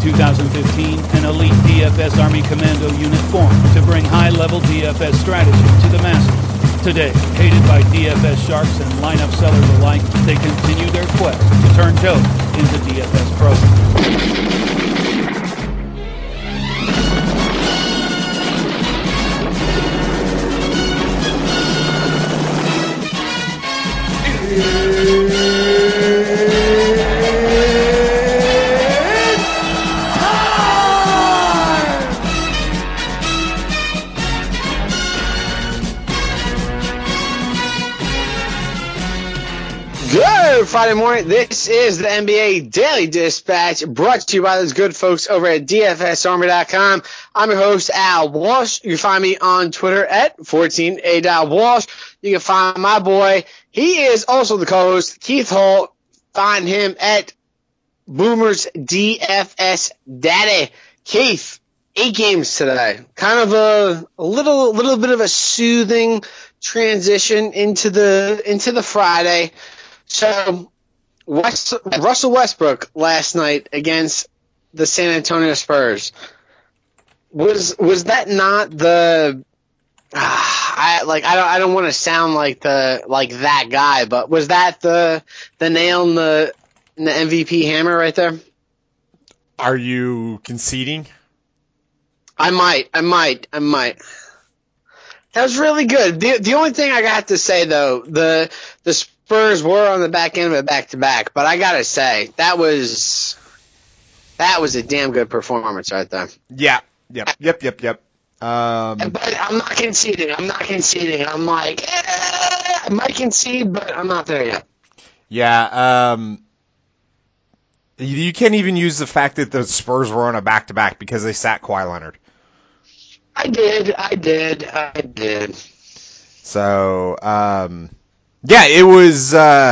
2015, an elite DFS Army Commando unit formed to bring high-level DFS strategy to the masses. Today, hated by DFS sharks and lineup sellers alike, they continue their quest to turn Joe into DFS pros. Good Friday morning. This is the NBA Daily Dispatch, brought to you by those good folks over at DFSArmy.com. I'm your host, Al Walsh. You can find me on Twitter at 14A.Walsh. You can find my boy. He is also the co-host, Keith Hall. Find him at Boomer's DFS Daddy. Keith, 8 games today. Kind of a little bit of a soothing transition into the Friday. So, Russell Westbrook last night against the San Antonio Spurs. Was that not the? I don't want to sound like that guy, but was that the nail in the MVP hammer right there? Are you conceding? I might. That was really good. The only thing I got to say though, the Spurs were on the back end of it back-to-back, but I gotta say, that was a damn good performance right there. Yeah. Yep. But I'm not conceding. I'm like, I might concede, but I'm not there yet. Yeah, you can't even use the fact that the Spurs were on a back-to-back because they sat Kawhi Leonard. I did. So, yeah, it was.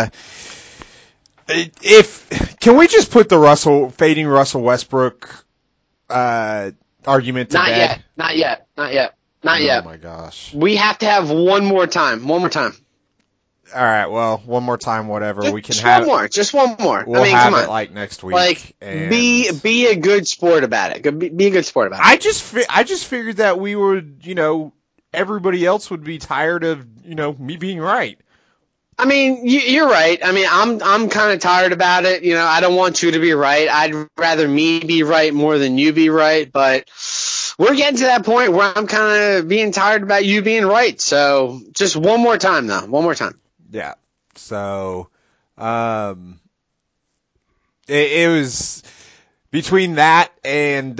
Can we just put the fading Russell Westbrook argument to bed? Not yet. Oh my gosh. We have to have one more time. All right. Well, one more time, whatever. Just one more. We'll have it like next week. Like, be a good sport about it. Be a good sport about it. I just figured that we would, everybody else would be tired of, me being right. I mean, you're right. I mean, I'm kind of tired about it. I don't want you to be right. I'd rather me be right more than you be right. But we're getting to that point where I'm kind of being tired about you being right. So just one more time, though. One more time. Yeah. So, it was between that and,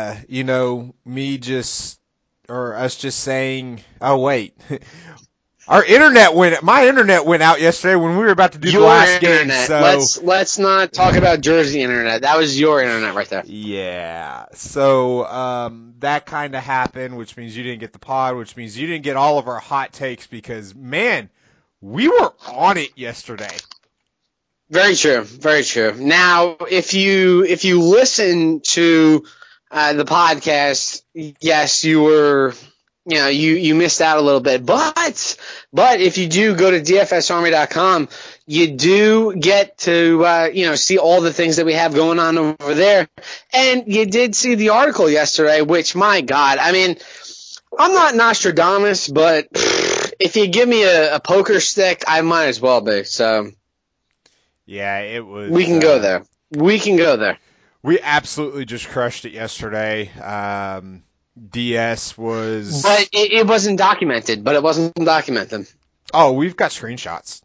us just saying, oh, wait. My internet went out yesterday when we were about to do the last game. So let's not talk about Jersey internet. That was your internet right there. Yeah. So that kind of happened, which means you didn't get the pod, which means you didn't get all of our hot takes because, man, we were on it yesterday. Very true. Now, if you listen to the podcast, yes, you were. You missed out a little bit, but if you do go to DFSArmy.com, you do get to, see all the things that we have going on over there. And you did see the article yesterday, which, my God, I mean, I'm not Nostradamus, but if you give me a poker stick, I might as well be. So, yeah, it was. We can go there. We absolutely just crushed it yesterday. DS was... But it wasn't documented. Oh, we've got screenshots.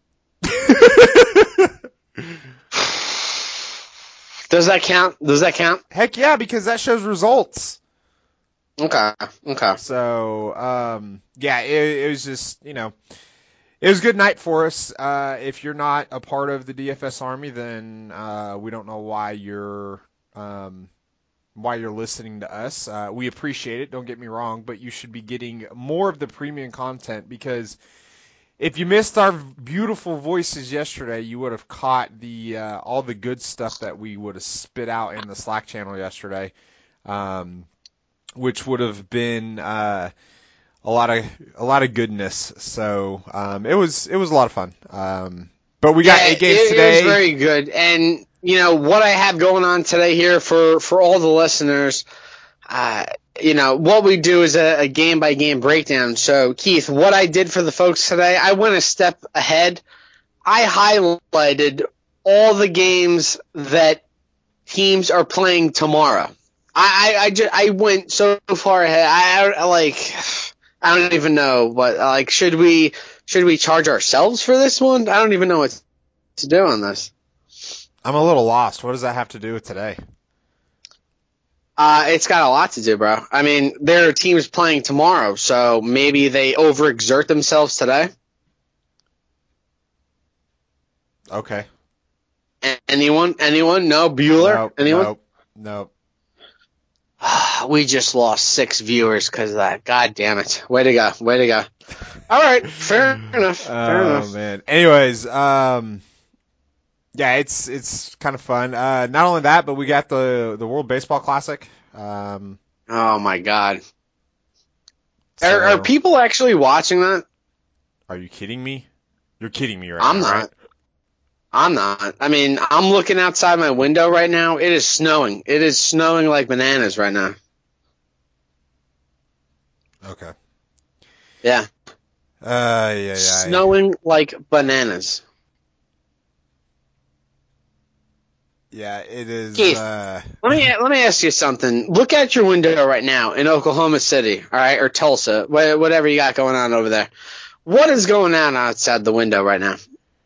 Does that count? Heck yeah, because that shows results. Okay. So, yeah, it was just, it was a good night for us. If you're not a part of the DFS Army, then we don't know why you're listening to us. We appreciate it, don't get me wrong, but you should be getting more of the premium content because if you missed our beautiful voices yesterday, you would have caught the all the good stuff that we would have spit out in the Slack channel yesterday, which would have been a lot of goodness. So it was a lot of fun. But we got 8 games today. It was very good, and what I have going on today here for all the listeners, what we do is a game-by-game breakdown. So, Keith, what I did for the folks today, I went a step ahead. I highlighted all the games that teams are playing tomorrow. I went so far ahead. I don't even know what, should we charge ourselves for this one? I don't even know what to do on this. I'm a little lost. What does that have to do with today? It's got a lot to do, bro. I mean, there are teams playing tomorrow, so maybe they overexert themselves today. Okay. Anyone? No? Bueller? Nope, Anyone? Nope. We just lost 6 viewers because of that. God damn it. Way to go. All right. Fair enough. Oh, man. Anyways, yeah, it's kind of fun. Not only that, but we got the World Baseball Classic. Oh my God. Are people actually watching that? Are you kidding me? You're kidding me right I'm now, not. right? I'm not. I mean, I'm looking outside my window right now. It is snowing. It is snowing like bananas right now. Okay. Yeah. Yeah. Snowing like bananas. Yeah, it is. Keith, let me ask you something. Look out your window right now in Oklahoma City, all right, or Tulsa, whatever you got going on over there. What is going on outside the window right now?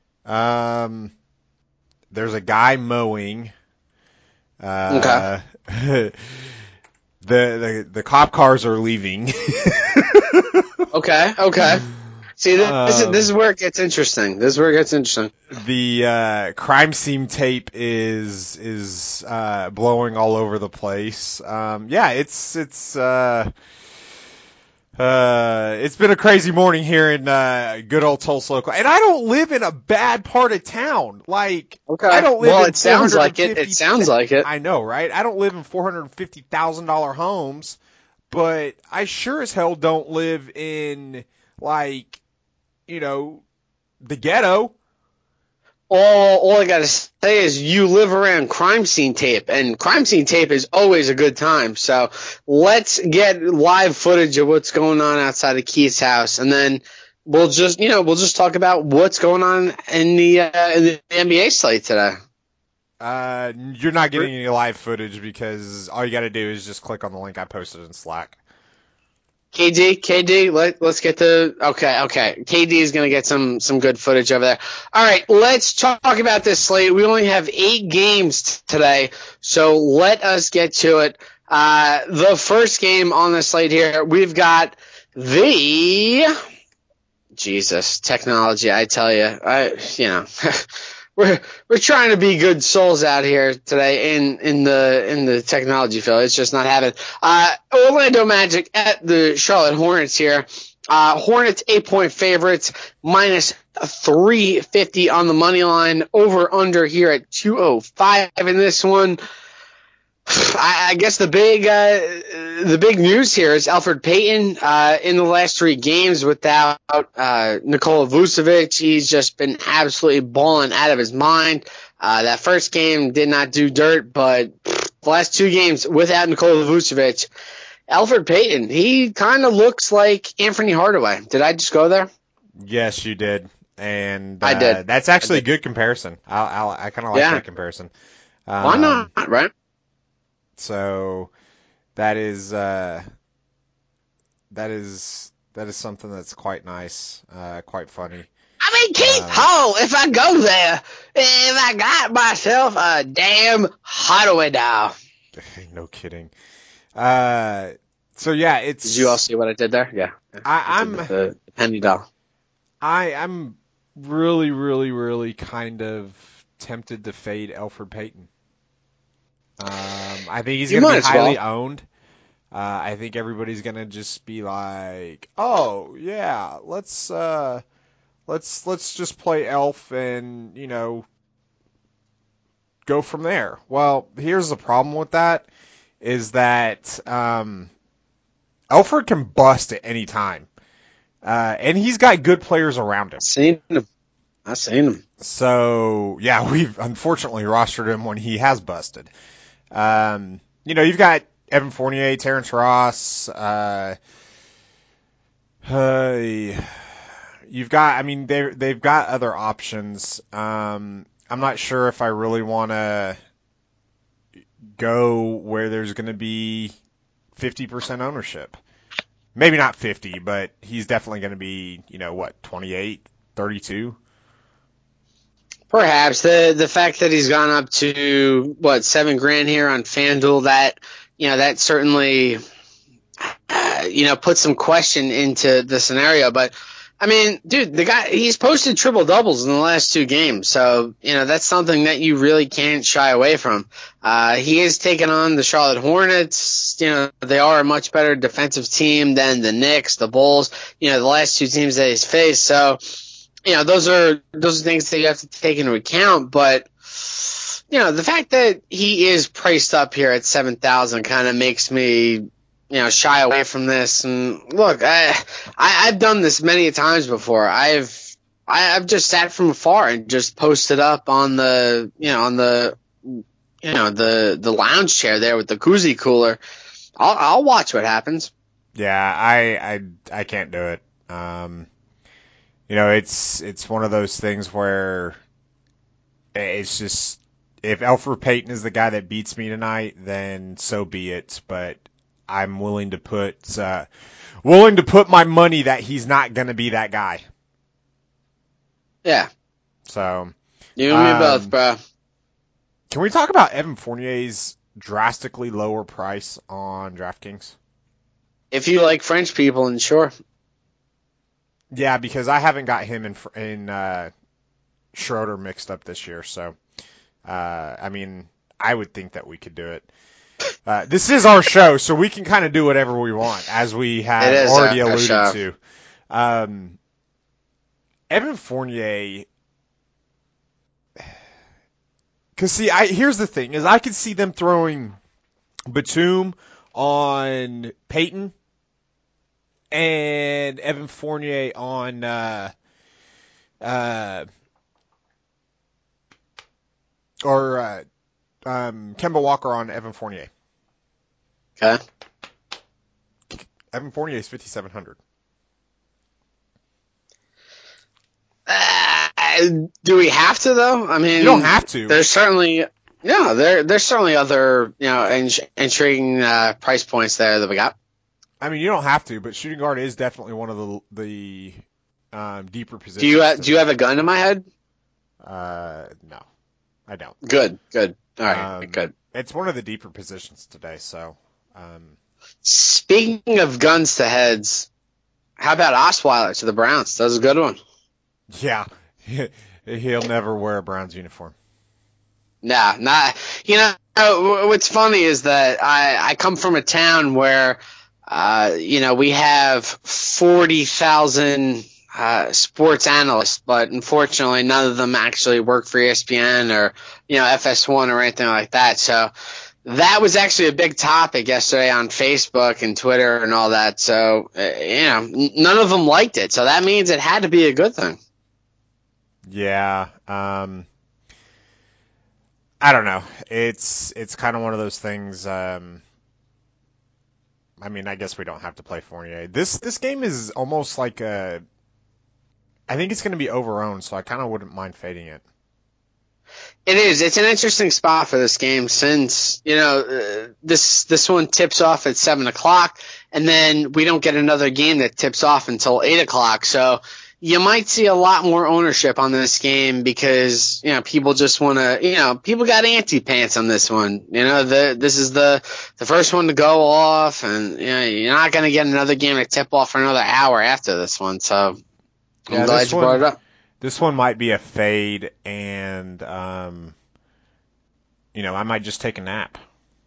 There's a guy mowing. Okay. The cop cars are leaving. Okay. See, this is where it gets interesting. The crime scene tape is blowing all over the place. Yeah, it's been a crazy morning here in good old Tulsa, Oklahoma. And I don't live in a bad part of town. Like, okay. I don't live well, in it sounds like it. It sounds like it. I know, right? I don't live in $450,000 homes, but I sure as hell don't live in, like, the ghetto. All I gotta say is you live around crime scene tape, and crime scene tape is always a good time. So let's get live footage of what's going on outside of Keith's house, and then we'll just talk about what's going on in the NBA slate today. You're not getting any live footage because all you got to do is just click on the link I posted in Slack. KD, let's get okay. KD is going to get some good footage over there. All right, let's talk about this slate. We only have 8 games today, so let us get to it. The first game on the slate here, we've got Jesus, technology, I tell you. We're trying to be good souls out here today in the technology field. It's just not happening. Orlando Magic at the Charlotte Hornets here. Hornets 8-point favorites, minus 350 on the money line. Over under here at 205 in this one. I guess the big news here is Elfrid Payton in the last 3 games without Nikola Vucevic. He's just been absolutely balling out of his mind. That first game did not do dirt, but the last 2 games without Nikola Vucevic, Elfrid Payton, he kind of looks like Anthony Hardaway. Did I just go there? Yes, you did, and I did. That's actually a good comparison. I kind of like that comparison. Why not? Right. So that is something that's quite nice, quite funny. I mean, Keith Hall, if I go there, if I got myself a damn Hardaway doll. No kidding. So yeah, it's. Did you all see what I did there? Yeah. I'm the penny doll. I'm really, really, really kind of tempted to fade Elfrid Payton. I think he's going to be highly owned. I think everybody's going to just be like, "Oh yeah, let's just play Elf and go from there." Well, here's the problem with that is that Elfrid can bust at any time, and he's got good players around him. I've seen him. So, yeah, we've unfortunately rostered him when he has busted. You've got Evan Fournier, Terrence Ross. You've got, they've got other options. I'm not sure if I really want to go where there's going to be 50% ownership. Maybe not 50, but he's definitely going to be, 28, 32? Perhaps the fact that he's gone up to $7,000 here on FanDuel, that certainly put some question into the scenario. But I mean, dude, the guy, he's posted triple doubles in the last 2 games, so that's something that you really can't shy away from. He is taking on the Charlotte Hornets. They are a much better defensive team than the Knicks, the Bulls. The last 2 teams that he's faced. So. Those are things that you have to take into account, but the fact that he is priced up here at 7,000 kind of makes me shy away from this. And look, I've done this many times before. I've just sat from afar and just posted up on the the lounge chair there with the koozie cooler. I'll watch what happens. Yeah, I can't do it. It's one of those things where it's just, if Elfrid Payton is the guy that beats me tonight, then so be it. But I'm willing to put my money that he's not going to be that guy. Yeah. So you and me both, bro. Can we talk about Evan Fournier's drastically lower price on DraftKings? If you like French people, and sure. Yeah, because I haven't got him in Schroeder mixed up this year, so I would think that we could do it. This is our show, so we can kind of do whatever we want, as we have already alluded to. Evan Fournier, because here's the thing: is I could see them throwing Batum on Peyton and Evan Fournier on Kemba Walker on Evan Fournier. Okay. Evan Fournier is 5,700. Do we have to though? I mean, you don't have to. There's certainly there's certainly other intriguing price points there that we got. I mean, you don't have to, but shooting guard is definitely one of the deeper positions. Do you have a gun in my head? No, I don't. Good. All right, good. It's one of the deeper positions today. So, speaking of guns to heads, how about Osweiler to the Browns? That was a good one. Yeah, he'll never wear a Browns uniform. Nah, not. What's funny is that I come from a town where. We have 40,000 sports analysts, but unfortunately none of them actually work for ESPN or, FS1 or anything like that. So that was actually a big topic yesterday on Facebook and Twitter and all that. So, none of them liked it. So that means it had to be a good thing. Yeah. I don't know. It's kind of one of those things, I guess we don't have to play Fournier. This game is almost like I think it's going to be over-owned, so I kind of wouldn't mind fading it. It is. It's an interesting spot for this game since, this one tips off at 7 o'clock, and then we don't get another game that tips off until 8 o'clock. So you might see a lot more ownership on this game because, people just want to, people got anti-pants on this one. This is the first one to go off, and, you're not going to get another game to tip off for another hour after this one. So I'm glad you brought it up. This one might be a fade, and, I might just take a nap.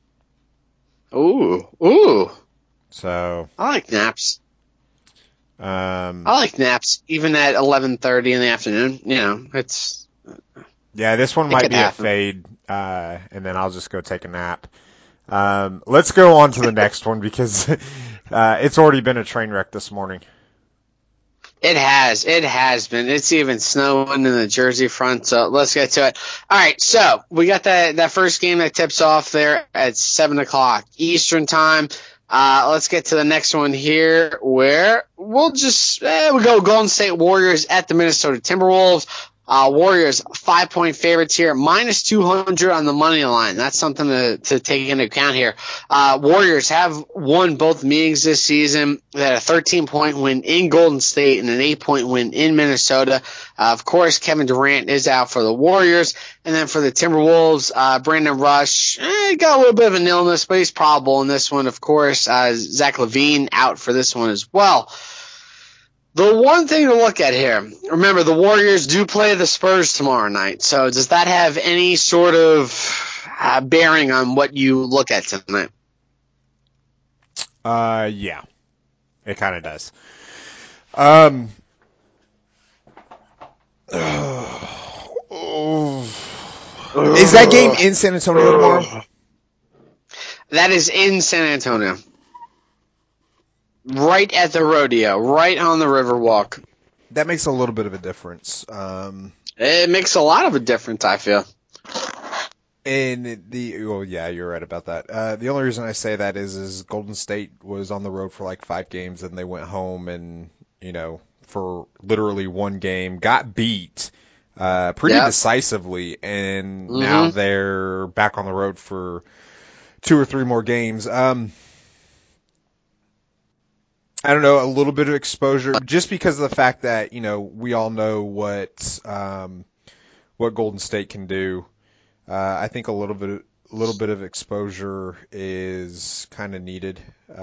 Ooh. So I like naps. I like naps, even at 11:30 in the afternoon. It's. Yeah, this one might be a fade, and then I'll just go take a nap. Let's go on to the next one because it's already been a train wreck this morning. It has been. It's even snowing in the Jersey front, so let's get to it. All right, so we got that first game that tips off there at 7 o'clock Eastern time. Let's get to the next one here, where we'll just we go Golden State Warriors at the Minnesota Timberwolves. Warriors 5-point favorites here, minus 200 on the money line. That's something to take into account here. Warriors have won both meetings this season. They had a 13-point win in Golden State and an 8-point win in Minnesota. Of course, Kevin Durant is out for the Warriors. And then for the Timberwolves, Brandon Rush got a little bit of an illness, but he's probable in this one. Of course, Zach LaVine out for this one as well. The one thing to look at here, remember the Warriors do play the Spurs tomorrow night, so does that have any sort of bearing on what you look at tonight? Yeah, it kind of does. Is that game in San Antonio tomorrow? That is in San Antonio. Right at the rodeo, right on the Riverwalk. That makes a little bit of a difference. It makes a lot of a difference, I feel. And yeah, you're right about that. The only reason I say that is Golden State was on the road for like 5 games, and they went home and, for literally one game, got beat pretty decisively, and now they're back on the road for 2 or 3 more games. I don't know, a little bit of exposure, just because of the fact that, we all know what Golden State can do. I think a little bit of exposure is kind of needed.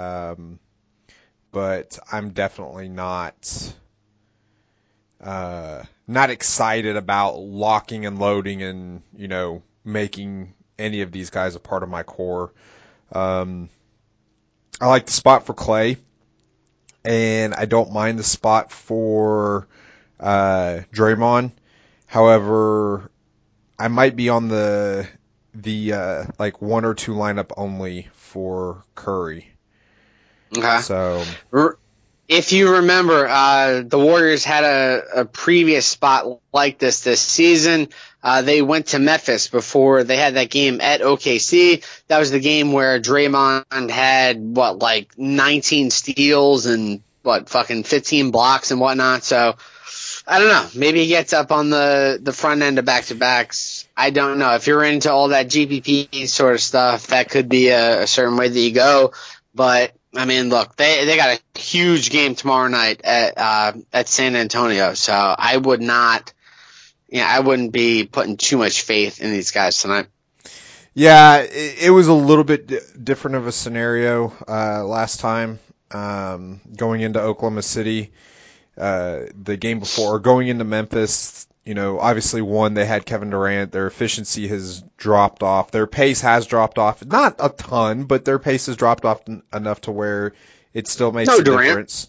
But I'm definitely not excited about locking and loading and, making any of these guys a part of my core. I like the spot for Clay. And I don't mind the spot for Draymond. However, I might be on the like 1 or 2 lineup only for Curry. Okay. So, if you remember, the Warriors had a previous spot like this season. They went to Memphis before they had that game at OKC. That was the game where Draymond had, 19 steals and, 15 blocks and whatnot. So, I don't know. Maybe he gets up on the front end of back-to-backs. I don't know. If you're into all that GPP sort of stuff, that could be a certain way that you go. But, I mean, look, they got a huge game tomorrow night at San Antonio. So, I wouldn't be putting too much faith in these guys tonight. Yeah, it was a little bit different of a scenario last time going into Oklahoma City. The game before, going into Memphis, obviously they had Kevin Durant. Their efficiency has dropped off. Their pace has dropped off. Not a ton, but their pace has dropped off enough to where it still makes a difference.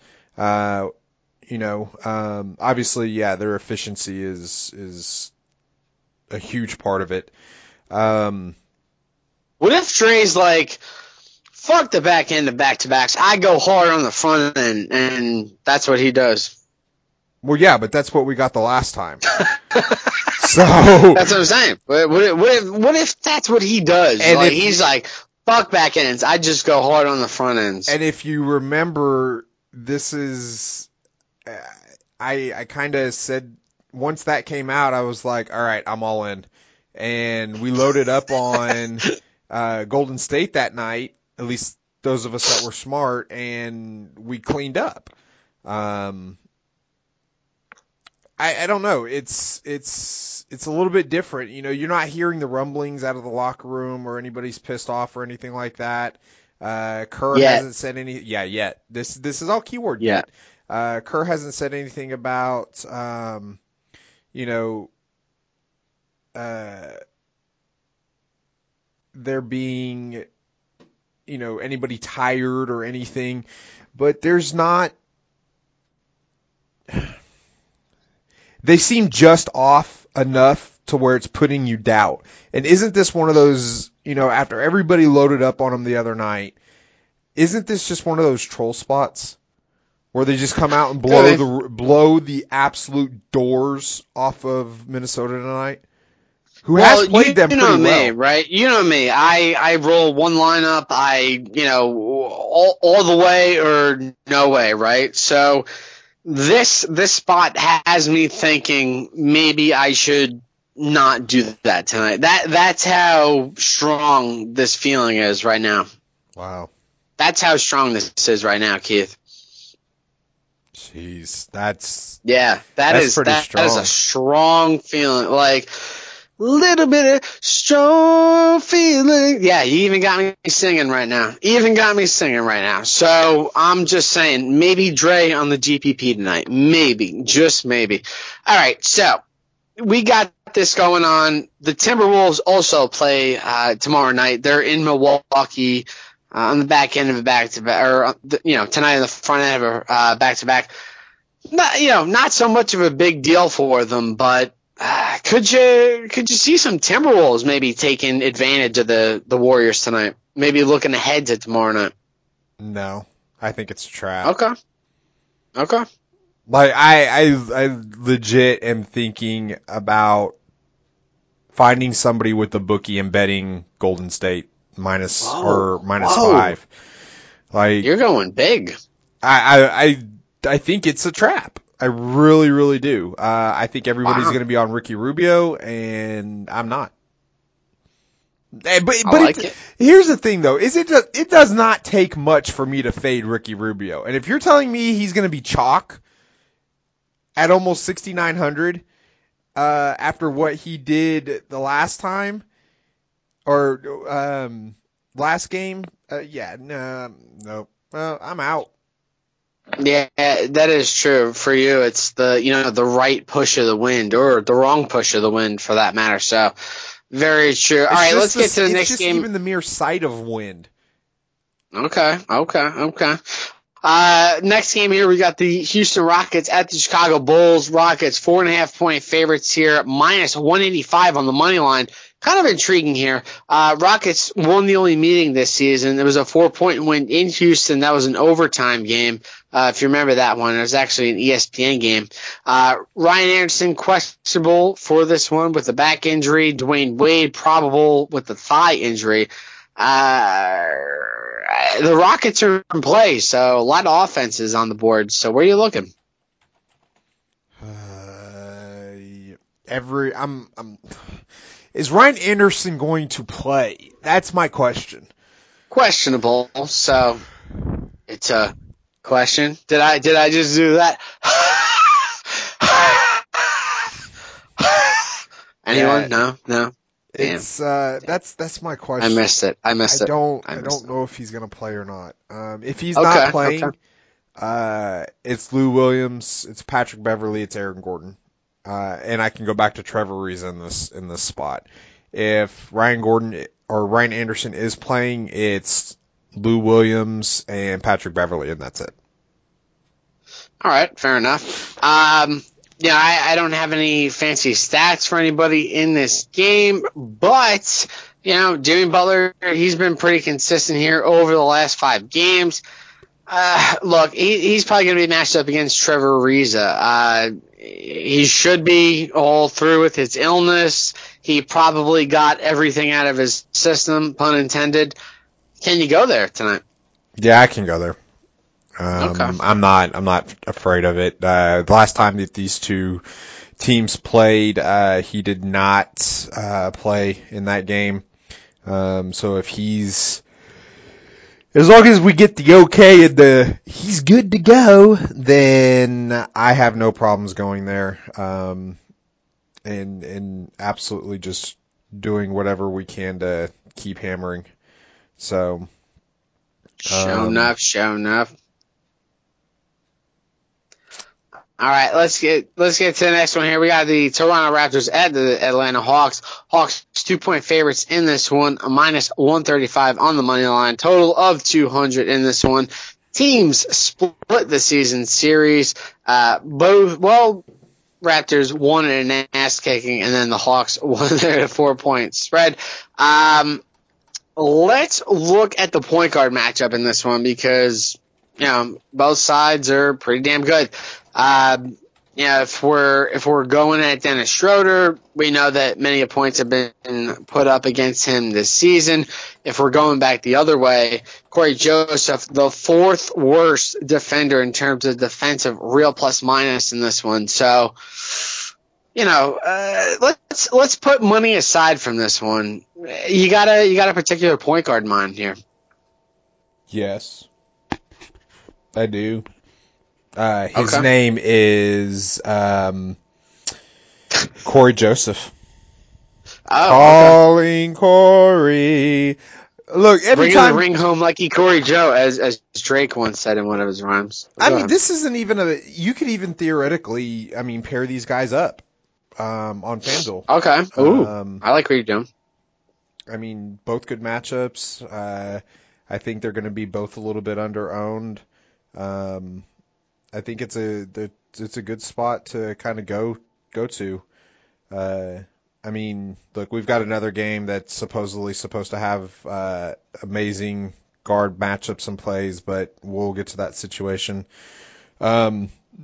Obviously, yeah, their efficiency is a huge part of it. What if Dre's like, fuck the back end of back-to-backs, I go hard on the front end, and that's what he does? Well, yeah, but that's what we got the last time. So that's what I'm saying. What if that's what he does? And he's like, fuck back ends, I just go hard on the front ends. And if you remember, this is, I kind of said, once that came out, I was like, all right, I'm all in. And we loaded up on Golden State that night, at least those of us that were smart, and we cleaned up. I don't know. It's a little bit different. You're not hearing the rumblings out of the locker room or anybody's pissed off or anything like that. Kerr hasn't said any. Yeah, yet. This is all keyword yet. Kerr hasn't said anything about there being anybody tired or anything, but there's not. They seem just off enough to where it's putting you doubt. And isn't this one of those, after everybody loaded up on them the other night, isn't this just one of those troll spots where they just come out and blow the absolute doors off of Minnesota tonight? Who has played them pretty well. Me, right? You know me. I roll one lineup. All the way or no way, right? So this spot has me thinking maybe I should not do that tonight. That's how strong this feeling is right now. Wow. That's how strong this is right now, Keith. Jeez, that's pretty strong. That is a strong feeling. Like, little bit of strong feeling. Yeah, you even got me singing right now. So I'm just saying, maybe Dre on the GPP tonight. Maybe, just maybe. All right, so we got this going on. The Timberwolves also play tomorrow night. They're in Milwaukee on the back end of a back-to-back, or tonight on the front end of a back-to-back. Not so much of a big deal for them, but could you see some Timberwolves maybe taking advantage of the Warriors tonight? Maybe looking ahead to tomorrow night. No, I think it's a trap. Okay. Like I legit am thinking about finding somebody with the bookie and betting Golden State minus 5. Like, you're going big. I think it's a trap. I really, really do. I think everybody's going to be on Ricky Rubio, and I'm not. But here's the thing, though, is it does not take much for me to fade Ricky Rubio. And if you're telling me he's going to be chalk at almost 6,900 after what he did the last time or last game, no. I'm out. Yeah, that is true. For you, it's the right push of the wind, or the wrong push of the wind, for that matter. So, very true. All right, let's get to the next game. Even the mere sight of wind. Okay. Next game here, we got the Houston Rockets at the Chicago Bulls. Rockets 4.5-point favorites here, minus 185 on the money line. Kind of intriguing here. Rockets won the only meeting this season. It was a 4-point win in Houston. That was an overtime game. If you remember that one, it was actually an ESPN game. Ryan Anderson questionable for this one with a back injury. Dwayne Wade probable with the thigh injury. The Rockets are in play, so a lot of offenses on the board. So where are you looking? Is Ryan Anderson going to play? That's my question. Questionable. So it's a question. Did I just do that? Anyone? No. It's that's my question. I missed it. I don't know if he's going to play or not. If he's not playing, it's Lou Williams, it's Patrick Beverley, it's Aaron Gordon. And I can go back to Trevor Ariza in this spot. If Ryan Gordon or Ryan Anderson is playing, it's Lou Williams and Patrick Beverley, and that's it. All right, fair enough. I don't have any fancy stats for anybody in this game, but Jimmy Butler, he's been pretty consistent here over the last 5 games. Look, he's probably going to be matched up against Trevor Ariza. He should be all through with his illness. He probably got everything out of his system, pun intended. Can you go there tonight? Yeah, I can go there. Okay. I'm not afraid of it. The last time that these two teams played, he did not play in that game. So if he's, as long as we get the okay and he's good to go, then I have no problems going there. And absolutely just doing whatever we can to keep hammering. So. Show enough. All right, let's get to the next one here. We got the Toronto Raptors at the Atlanta Hawks. Hawks 2-point favorites in this one, a minus 135 on the money line. Total of 200 in this one. Teams split the season series. Raptors won in an ass kicking, and then the Hawks won their 4-point spread. Let's look at the point guard matchup in this one, because both sides are pretty damn good. If we're going at Dennis Schroeder, we know that many points have been put up against him this season. If we're going back the other way, Corey Joseph, the fourth worst defender in terms of defensive real plus minus in this one. So, let's put money aside from this one. You got a particular point guard in mind here. Yes, I do. His name is Corey Joseph. Calling Corey. Look, every time the ring home like Corey Joe, as Drake once said in one of his rhymes. This isn't even you could even theoretically, pair these guys up on FanDuel. Okay. Ooh, I like what you're doing. Both good matchups. I think they're going to be both a little bit under-owned. I think it's a good spot to kind of go to. Look, we've got another game that's supposedly supposed to have amazing guard matchups and plays, but we'll get to that situation. I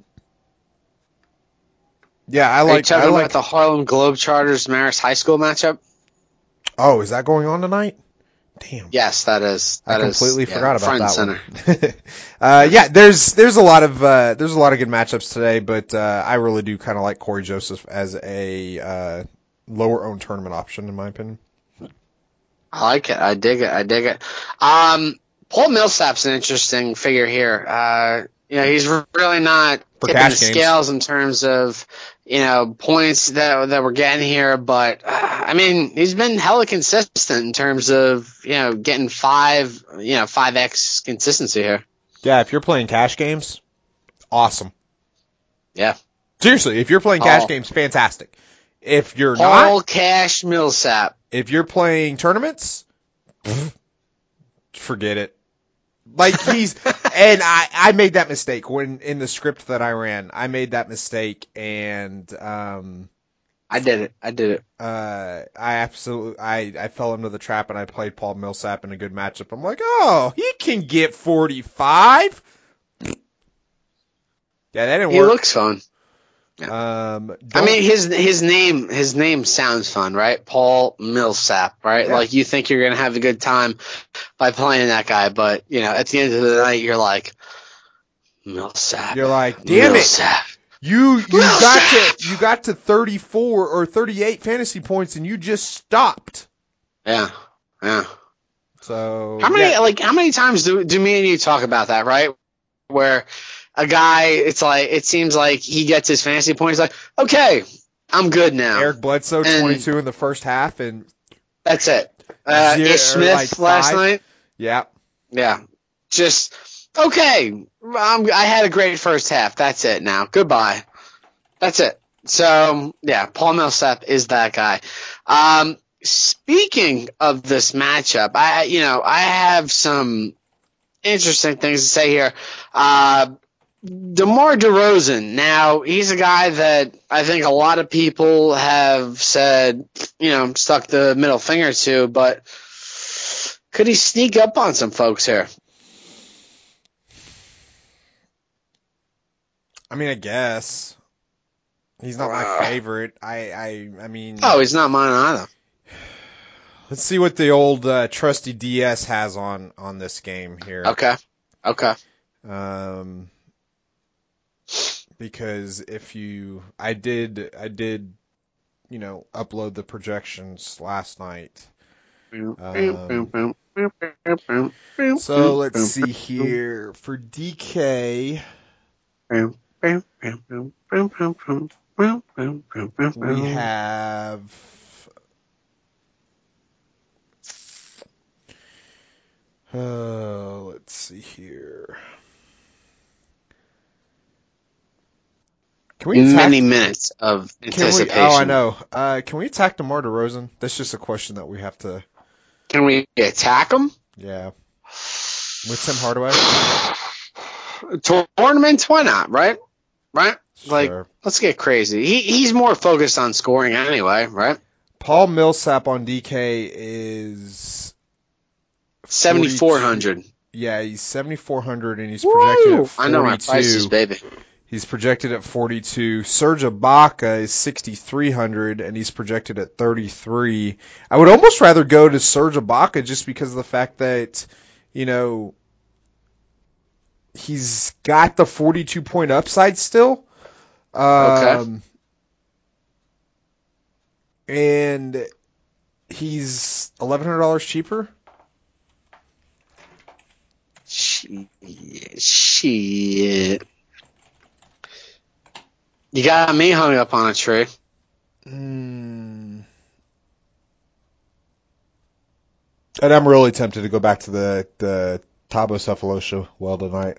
like about the Harlem Globetrotters Marist High School matchup. Oh, is that going on tonight? Damn. Yes, that is. I completely forgot about that center. one. There's a lot of good matchups today, but I really do kind of like Corey Joseph as a lower owned tournament option, in my opinion. I like it. I dig it. Paul Millsap's an interesting figure here. He's really not tipping the scales in terms of points that we're getting here, but he's been hella consistent in terms of getting 5x consistency here. Yeah, if you're playing cash games, awesome. Yeah, seriously, if you're playing cash games, fantastic. If you're Paul Cash Millsap, if you're playing tournaments, forget it. Like and I made that mistake when in the script that I ran. I made that mistake, and I did it. I fell into the trap, and I played Paul Millsap in a good matchup. I'm like, oh, he can get 45. Yeah, that didn't work. He looks fun. Yeah. His name sounds fun, right? Paul Millsap, right? Yeah. Like you think you're gonna have a good time by playing that guy, but at the end of the night, you're like Millsap. You're like, damn Millsap. It! You got to 34 or 38 fantasy points, and you just stopped. Yeah. So how many times do me and you talk about that, right? Where a guy, it seems like he gets his fantasy points, like, okay, I'm good now. Eric Bledsoe, 22 in the first half, and that's it. Ish Smith last night. Yeah. Just okay. I had a great first half. That's it. Now, goodbye. That's it. So yeah, Paul Millsap is that guy. Speaking of this matchup, I have some interesting things to say here. DeMar DeRozan. Now, he's a guy that I think a lot of people have said, stuck the middle finger to, but could he sneak up on some folks here? I guess. He's not my favorite. I mean... Oh, he's not mine either. Let's see what the old trusty DS has on this game here. Okay. Because I did upload the projections last night. So let's see here for DK. We have let's see here. Can we many minutes of anticipation? I know. Can we attack DeMar DeRozan? That's just a question that we have to. Can we attack him? Yeah. With Tim Hardaway? Tournaments? Why not? Right? Sure. Like, let's get crazy. He's more focused on scoring anyway, right? Paul Millsap on DK is 7,400. Yeah, he's 7,400 and he's projected at 42. I know my prices, baby. He's projected at 42. Serge Ibaka is 6,300 and he's projected at 33. I would almost rather go to Serge Ibaka just because of the fact that, you know, he's got the 42-point upside still. Okay. And he's $1,100 cheaper. Shit. You got me hung up on a tree. And I'm really tempted to go back to the Thabo Sefolosha well tonight.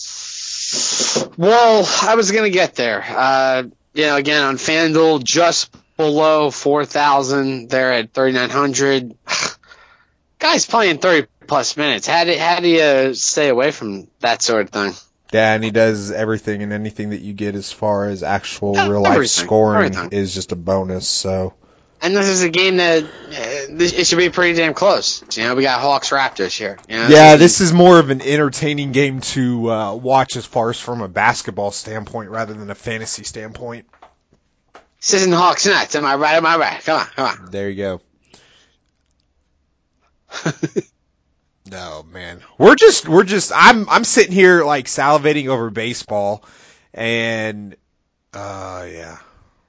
Well, I was going to get there. Again, on FanDuel, just below 4,000. They're at 3,900. Guy's playing 30-plus minutes. How do you stay away from that sort of thing? Yeah, and he does everything and anything that you get as far as actual real-life scoring is just a bonus. So. And this is a game that it should be pretty damn close. You know, we got Hawks-Raptors here. You know, yeah, this is more of an entertaining game to watch as far as from a basketball standpoint rather than a fantasy standpoint. This isn't Hawks-Nets. Am I right? Come on. There you go. No, man. We're just I'm sitting here like salivating over baseball and yeah.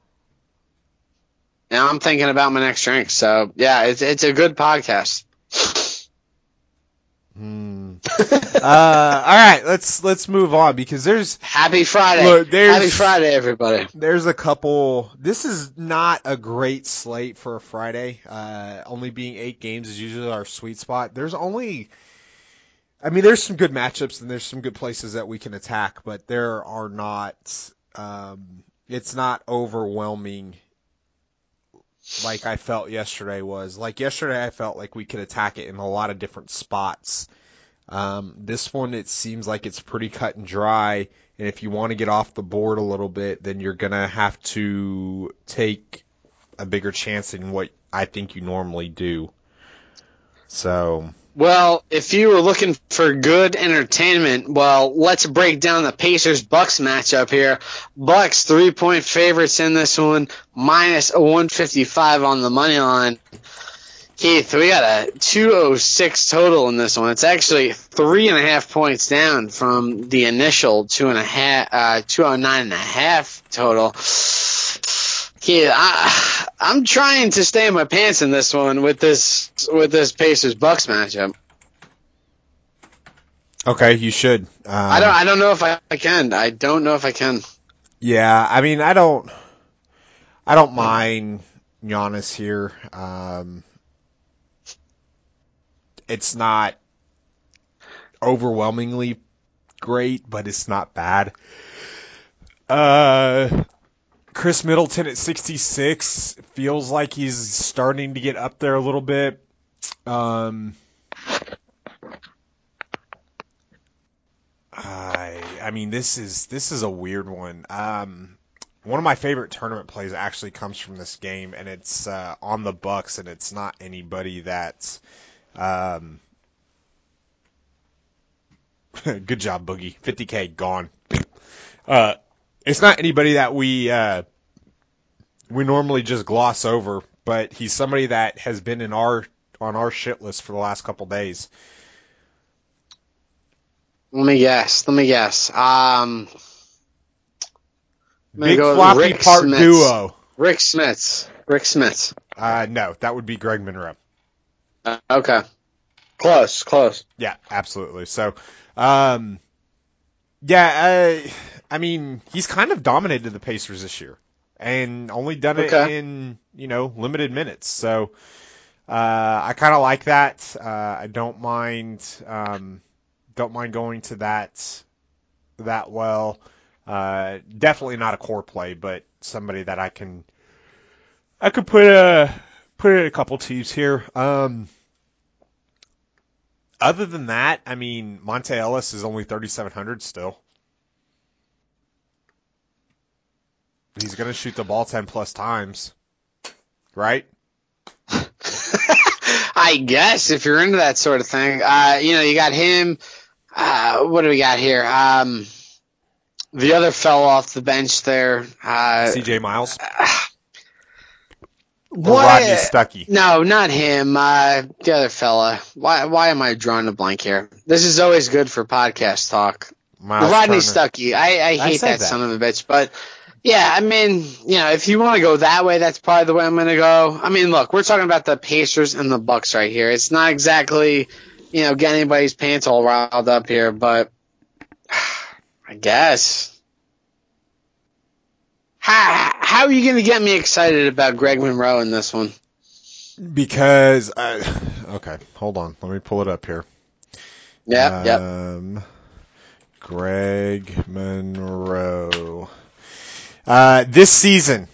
Now I'm thinking about my next drink. So, yeah, it's a good podcast. All right, let's move on because there's Happy Friday. Look, Happy Friday, everybody. There's a couple. This is not a great slate for a Friday. Only being 8 games is usually our sweet spot. There's some good matchups and there's some good places that we can attack, but there are not. It's not overwhelming. Like I felt yesterday was. Like yesterday I felt like we could attack it in a lot of different spots. This one, it seems like it's pretty cut and dry, and if you want to get off the board a little bit, then you're going to have to take a bigger chance than what I think you normally do. So... Well, if you were looking for good entertainment, well, let's break down the Pacers-Bucks matchup here. Bucks 3-point favorites in this one, minus a 155 on the money line. Keith, we got a 206 total in this one. It's actually 3.5 points down from the initial 209.5 total. Keith, I'm trying to stay in my pants in this one with this Pacers-Bucks matchup. Okay, you should. I don't know if I can. I don't know if I can. Yeah, I mean, I don't mind Giannis here. It's not overwhelmingly great, but it's not bad. Chris Middleton at 66 feels like he's starting to get up there a little bit. I mean, this is a weird one. One of my favorite tournament plays actually comes from this game, and it's on the Bucks, and it's not anybody that's good job, Boogie. 50K gone. It's not anybody that we normally just gloss over, but he's somebody that has been on our shit list for the last couple days. Let me guess. Big floppy part Smits. duo. Rick Smits. No, that would be Greg Monroe. Okay. Close. Yeah, absolutely. So, yeah, I mean, he's kind of dominated the Pacers this year and only done it in, limited minutes. So, I kind of like that. I don't mind going to that well. Definitely not a core play, but somebody that I could put in a couple teams here. Other than that, I mean, Monte Ellis is only 3,700 still. He's going to shoot the ball 10 plus times, right? I guess if you're into that sort of thing, you got him, what do we got here? The other fell off the bench there. CJ Miles? What? Rodney Stuckey? No, not him. The other fella. Why am I drawing a blank here? This is always good for podcast talk. Miles Rodney Turner. Stuckey. I hate said that that. son of a bitch. But, yeah, I mean, if you want to go that way, that's probably the way I'm going to go. I mean, look, we're talking about the Pacers and the Bucks right here. It's not exactly, getting anybody's pants all riled up here, but I guess. How are you going to get me excited about Greg Monroe in this one? Because, okay, hold on. Let me pull it up here. Yep. Greg Monroe. This season,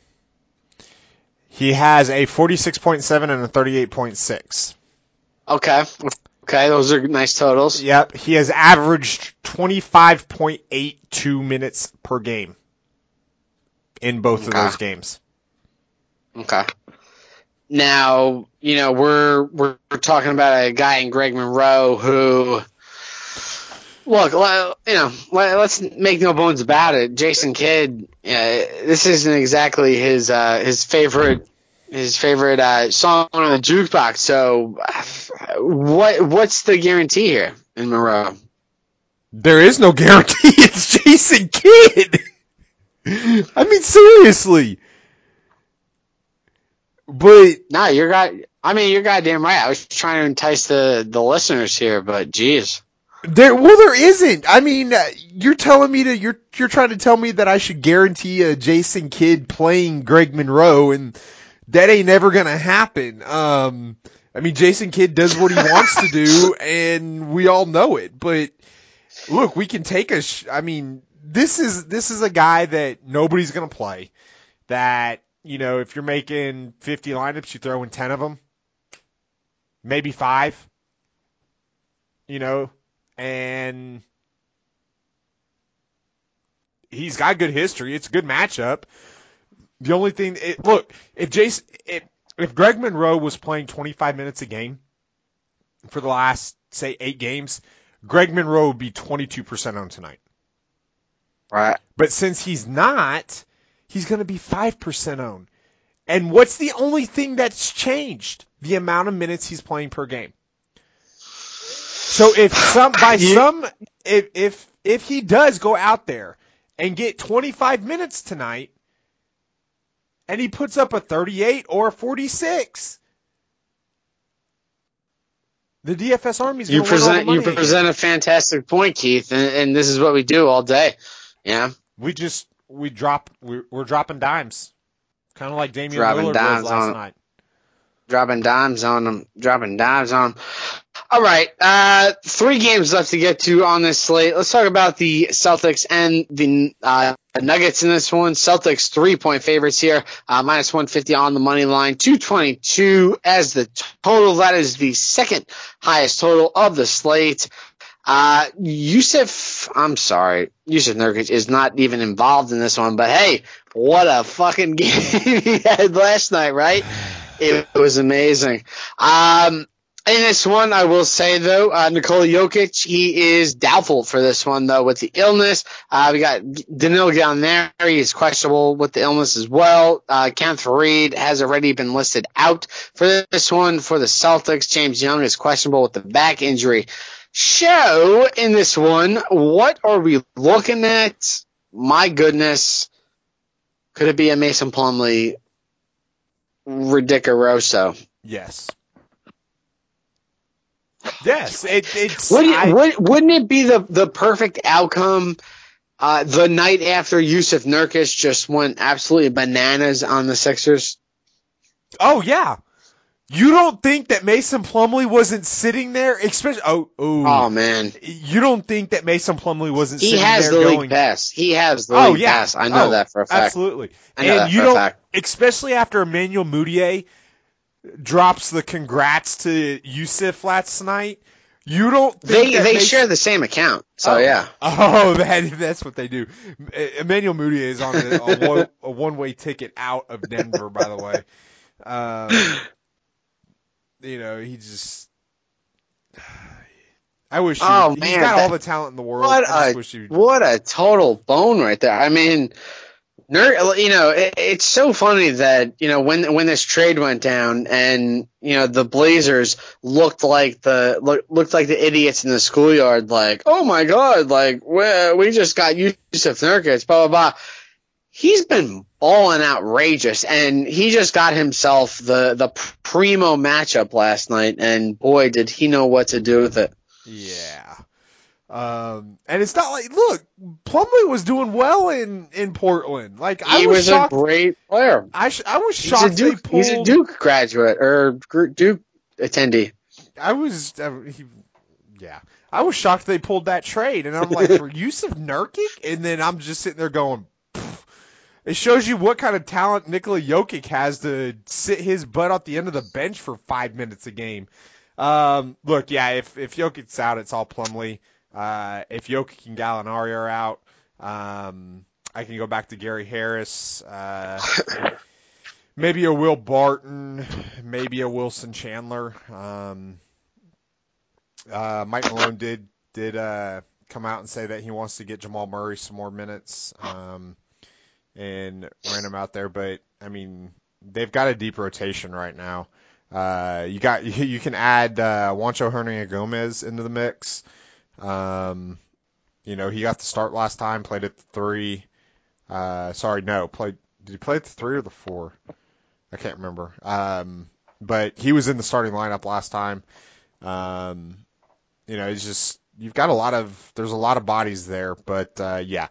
he has a 46.7 and a 38.6. Okay, those are nice totals. Yep, he has averaged 25.82 minutes per game in both of those games. Okay. Now, we're talking about a guy in Greg Monroe who, look, let's make no bones about it. Jason Kidd, this isn't exactly his favorite song on the jukebox. So, what's the guarantee here in Monroe? There is no guarantee. It's Jason Kidd. I mean, seriously. But No, you're goddamn right. I was trying to entice the listeners here, but geez. there isn't. I mean, you're telling me you're trying to tell me that I should guarantee a Jason Kidd playing Greg Monroe, and that ain't never gonna happen. I mean, Jason Kidd does what he wants to do, and we all know it. But look, we can take I mean, this is a guy that nobody's gonna play. That, if you're making 50 lineups, you throw in 10 of them, maybe 5. And he's got good history. It's a good matchup. The only thing, if Greg Monroe was playing 25 minutes a game for the last, say, 8 games, Greg Monroe would be 22% owned tonight. Right. But since he's not, he's going to be 5% owned. And what's the only thing that's changed? The amount of minutes he's playing per game. So if he does go out there and get 25 minutes tonight, and he puts up a 38 or a 46, the DFS Army's going to win all the money. You present a fantastic point, Keith, and this is what we do all day. Yeah. We're dropping dimes. Kind of like Damian Lillard was last night. Dropping dimes on them. All right. 3 games left to get to on this slate. Let's talk about the Celtics and the Nuggets in this one. Celtics 3-point favorites here. Minus 150 on the money line. 222 as the total. That is the second highest total of the slate. Yusuf Nurkic is not even involved in this one, but hey, what a fucking game he had last night, right? It was amazing. In this one, I will say, though, Nikola Jokic, he is doubtful for this one, though, with the illness. We got Danilo Gallinari is questionable with the illness as well. Kenneth Faried has already been listed out for this one. For the Celtics, James Young is questionable with the back injury. So, in this one, what are we looking at? My goodness. Could it be a Mason Plumlee Ridiculoso? Yes. Yes. Wouldn't it be the perfect outcome the night after Yusuf Nurkic just went absolutely bananas on the Sixers? Oh, yeah. You don't think that Mason Plumlee wasn't sitting there? Especially, oh man! You don't think that Mason Plumlee wasn't sitting there? He has the league pass. He has the league pass. I know that for a fact. Absolutely. I know that for a fact. Especially after Emmanuel Mudiay drops the congrats to Yusuf last night. You don't think they share the same account? So yeah. Oh, that's what they do. Emmanuel Mudiay is on a one-way ticket out of Denver, by the way. He just, I wish he's man, got all the talent in the world. What a total bone right there. I mean, it's so funny that, when this trade went down and, the Blazers looked like the idiots in the schoolyard, like, oh my God, like, we just got Jusuf Nurkic, blah, blah, blah. He's been balling outrageous, and he just got himself the primo matchup last night, and boy, did he know what to do with it. Yeah. And it's not like, look, Plumlee was doing well in Portland. Like, he was shocked. A great player. I was shocked he's a Duke graduate or Duke attendee. I was shocked they pulled that trade, and I'm like, for Jusuf Nurkic, and then I'm just sitting there going, pfft. It shows you what kind of talent Nikola Jokic has to sit his butt at the end of the bench for 5 minutes a game. Look, yeah, if Jokic's out, it's all Plumlee. If Jokic and Gallinari are out, I can go back to Gary Harris, maybe a Will Barton, maybe a Wilson Chandler. Mike Malone did come out and say that he wants to get Jamal Murray some more minutes, and ran him out there. But I mean, they've got a deep rotation right now. You can add Juancho Hernangomez into the mix. He got the start last time, played at the 3. Did he play at the 3 or the 4? I can't remember. But he was in the starting lineup last time. It's just, there's a lot of bodies there, but yeah.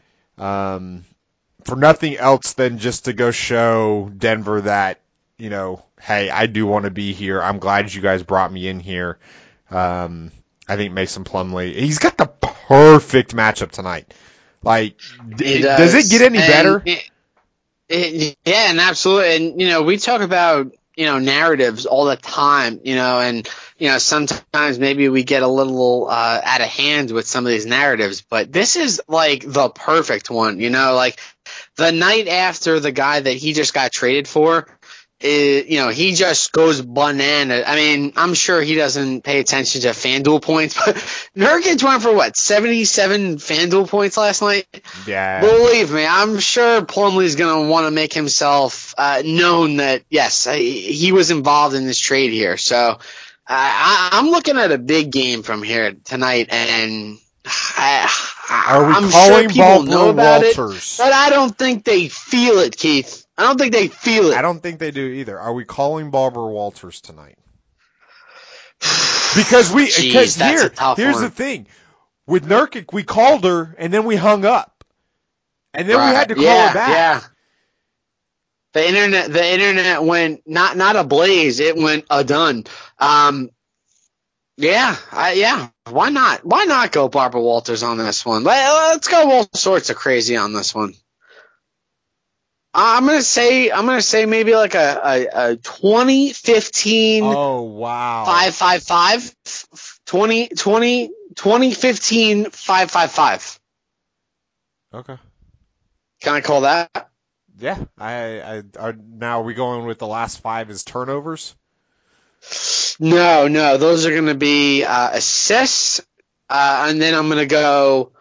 For nothing else than just to go show Denver that, hey, I do want to be here. I'm glad you guys brought me in here. I think Mason Plumlee, he's got the perfect matchup tonight. Like, does it get any better? Yeah, and absolutely. And, we talk about, narratives all the time, and, sometimes maybe we get a little out of hand with some of these narratives, but this is like the perfect one, like the night after the guy that he just got traded for, he just goes banana. I mean, I'm sure he doesn't pay attention to FanDuel points, but Nurkic went for 77 FanDuel points last night? Yeah. Believe me, I'm sure Plumlee's going to want to make himself known that, yes, he was involved in this trade here. So I'm looking at a big game from here tonight, and I'm sure people know about it, but I don't think they feel it, Keith. I don't think they feel it. I don't think they do either. Are we calling Barbara Walters tonight? Because here's the thing. With Nurkic, we called her and then we hung up. And then we had to call her back. Yeah. The internet went not ablaze, it went done. Yeah. Why not? Why not go Barbara Walters on this one? Let's go all sorts of crazy on this one. I'm gonna say maybe like a 2015. Oh wow. 555. 2015 555. Okay. Can I call that? Yeah. Now are we going with the last 5 as turnovers? No. Those are gonna be assists, and then I'm gonna go.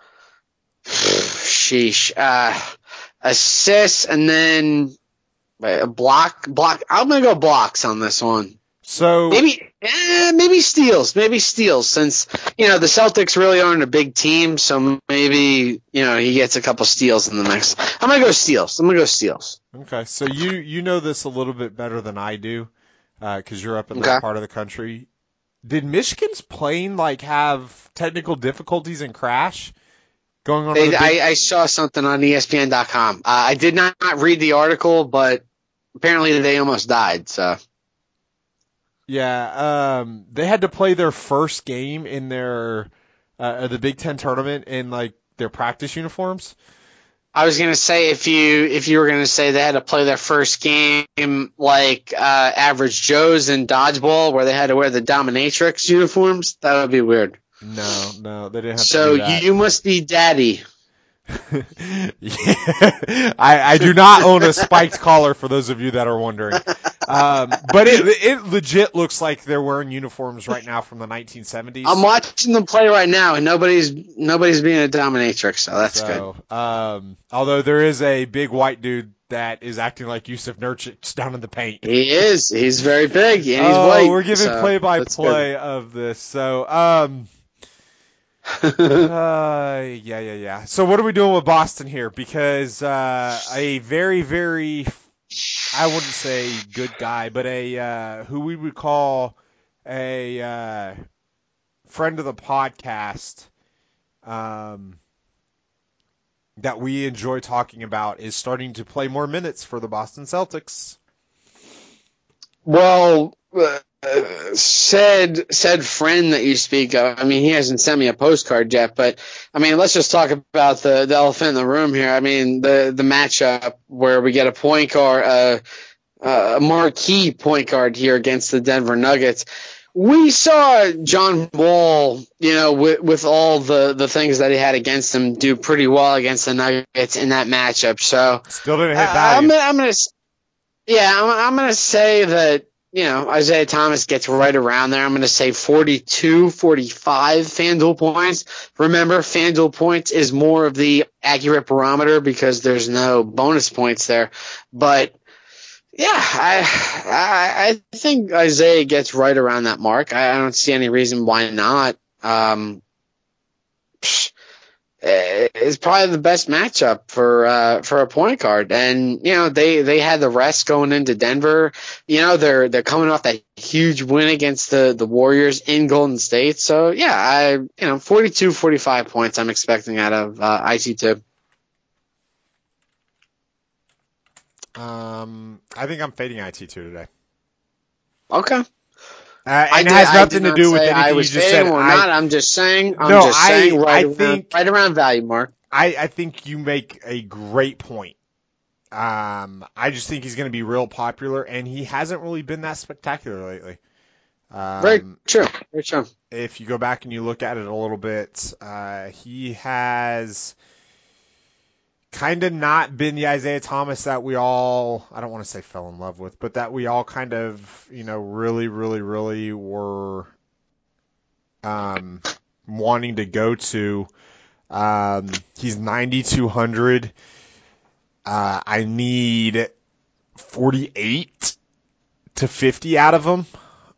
Assists, and then block. I'm gonna go blocks on this one. So maybe steals. Since the Celtics really aren't a big team, so maybe he gets a couple steals in the mix. I'm gonna go steals. Okay, so you know this a little bit better than I do, because you're up in that part of the country. Did Michigan's plane have technical difficulties and crash? Going on I saw something on ESPN.com. I did not read the article, but apparently they almost died. So yeah, they had to play their first game in their the Big Ten tournament in their practice uniforms. I was gonna say if you were gonna say they had to play their first game like average Joes in dodgeball, where they had to wear the dominatrix uniforms, that would be weird. No, they didn't have to do that. So you must be daddy. Yeah. I do not own a spiked collar, for those of you that are wondering. But it legit looks like they're wearing uniforms right now from the 1970s. I'm watching them play right now, and nobody's being a dominatrix, so that's good. Although there is a big white dude that is acting like Yusuf Nurkic down in the paint. He is. He's very big, and he's white. We're giving play-by-play of this. So, yeah. So what are we doing with Boston here? Because a very, very, I wouldn't say good guy, but who we would call a friend of the podcast, that we enjoy talking about, is starting to play more minutes for the Boston Celtics. Well, said friend that you speak of, I mean, he hasn't sent me a postcard yet, but I mean, let's just talk about the elephant in the room here. I mean, the matchup where we get a point guard, a marquee point guard here against the Denver Nuggets. We saw John Wall, with all the things that he had against him, do pretty well against the Nuggets in that matchup. So still didn't hit value. I'm gonna say that Isaiah Thomas gets right around there. I'm gonna say 42, 45 FanDuel points. Remember, FanDuel points is more of the accurate barometer because there's no bonus points there, but. Yeah, I think Isaiah gets right around that mark. I don't see any reason why not. It's probably the best matchup for a point guard, and they had the rest going into Denver. They're coming off that huge win against the Warriors in Golden State. So yeah, 42, 45 points I'm expecting out of IT2. I think I'm fading IT2 today. Okay. And it has nothing to do with anything you just said. I'm just saying right around value, Mark. I think you make a great point. I just think he's going to be real popular, and he hasn't really been that spectacular lately. Very true. Very true. If you go back and you look at it a little bit, he has kind of not been the Isaiah Thomas that we all, I don't want to say fell in love with, but that we all kind of, really, really, really were wanting to go to. He's 9,200. I need 48 to 50 out of him.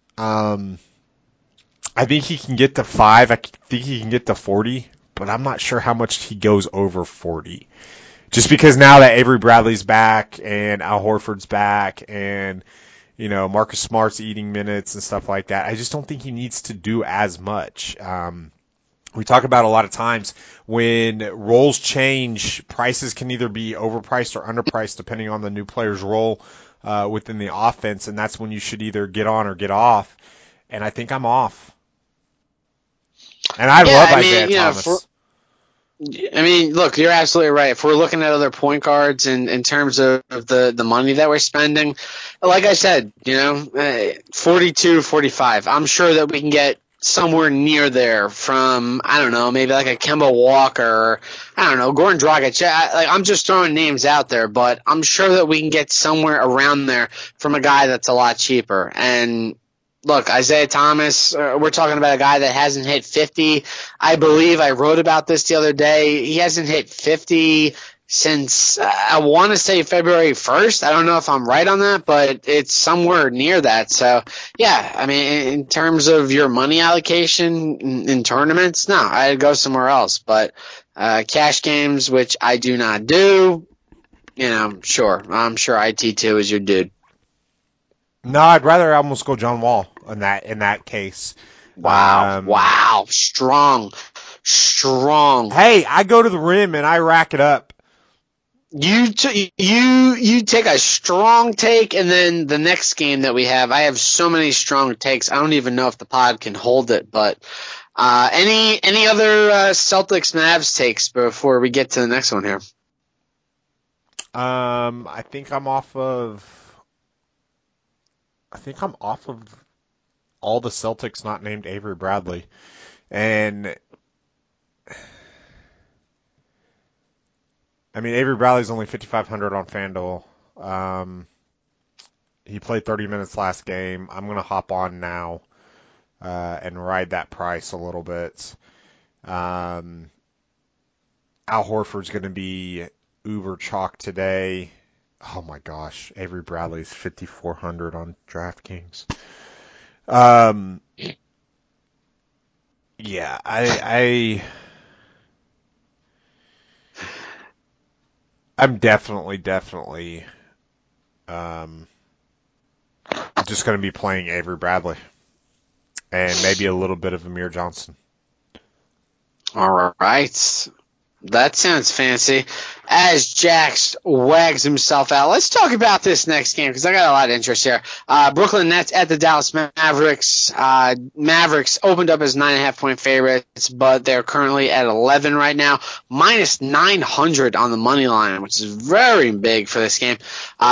I think he can get to 5. I think he can get to 40, but I'm not sure how much he goes over 40. Just because now that Avery Bradley's back and Al Horford's back and, Marcus Smart's eating minutes and stuff like that, I just don't think he needs to do as much. We talk about a lot of times when roles change, prices can either be overpriced or underpriced depending on the new player's role within the offense, and that's when you should either get on or get off. And I think I'm off. And I love Isaiah Thomas. Look, you're absolutely right. If we're looking at other point guards in terms of the money that we're spending, like I said, 42, 45, I'm sure that we can get somewhere near there from, I don't know, maybe like a Kemba Walker, I don't know, Goran Dragic. I'm just throwing names out there, but I'm sure that we can get somewhere around there from a guy that's a lot cheaper. And look, Isaiah Thomas, we're talking about a guy that hasn't hit 50. I believe I wrote about this the other day. He hasn't hit 50 since, I want to say February 1st. I don't know if I'm right on that, but it's somewhere near that. So, yeah, in terms of your money allocation in tournaments, no, I'd go somewhere else. But cash games, which I do not do, sure. I'm sure IT2 is your dude. No, I'd rather almost go John Wall in that case. Wow, strong. Hey, I go to the rim and I rack it up. You take a strong take, and then the next game that we have, I have so many strong takes. I don't even know if the pod can hold it. But any other Celtics Mavs takes before we get to the next one here? I think I'm off of all the Celtics not named Avery Bradley. And Avery Bradley's only 5,500 on FanDuel. He played 30 minutes last game. I'm going to hop on now and ride that price a little bit. Al Horford's going to be uber chalk today. Oh my gosh, Avery Bradley's 5,400 on DraftKings. Yeah, I'm definitely just going to be playing Avery Bradley and maybe a little bit of Amir Johnson. All right. That sounds fancy. As Jax wags himself out, let's talk about this next game because I got a lot of interest here. Brooklyn Nets at the Dallas Mavericks. Mavericks opened up as 9.5-point favorites, but they're currently at 11 right now, minus 900 on the money line, which is very big for this game.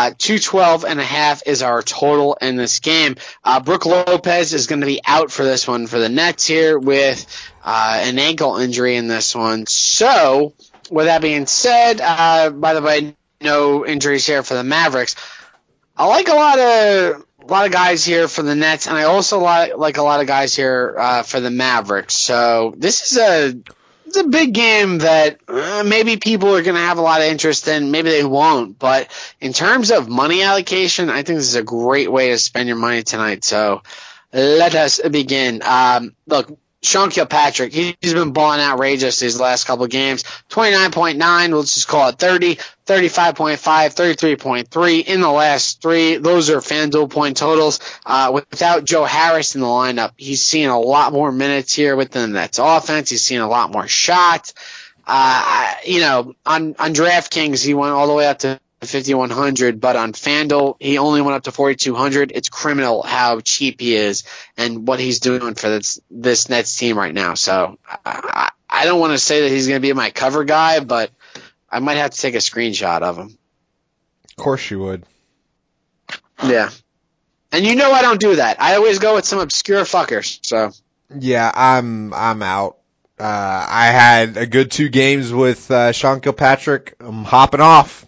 212.5 is our total in this game. Brook Lopez is going to be out for this one for the Nets here with an ankle injury in this one. So, with that being said, by the way, no injuries here for the Mavericks. I like a lot of guys here for the Nets, and I also like a lot of guys here for the Mavericks. So this is a big game that maybe people are going to have a lot of interest in. Maybe they won't. But in terms of money allocation, I think this is a great way to spend your money tonight. So let us begin. Look, Sean Kilpatrick, he's been balling outrageous these last couple of games. 29.9, let's just call it 30, 35.5, 33.3 in the last three. Those are FanDuel point totals. Without Joe Harris in the lineup, he's seeing a lot more minutes here within that offense. He's seeing a lot more shots. On DraftKings, he went all the way up to 5,100, but on FanDuel, he only went up to 4,200. It's criminal how cheap he is and what he's doing for this Nets team right now. So I don't want to say that he's going to be my cover guy, but I might have to take a screenshot of him. Of course you would. Yeah. And you know I don't do that. I always go with some obscure fuckers. So yeah, I'm out. I had a good 2 games with Sean Kilpatrick. I'm hopping off.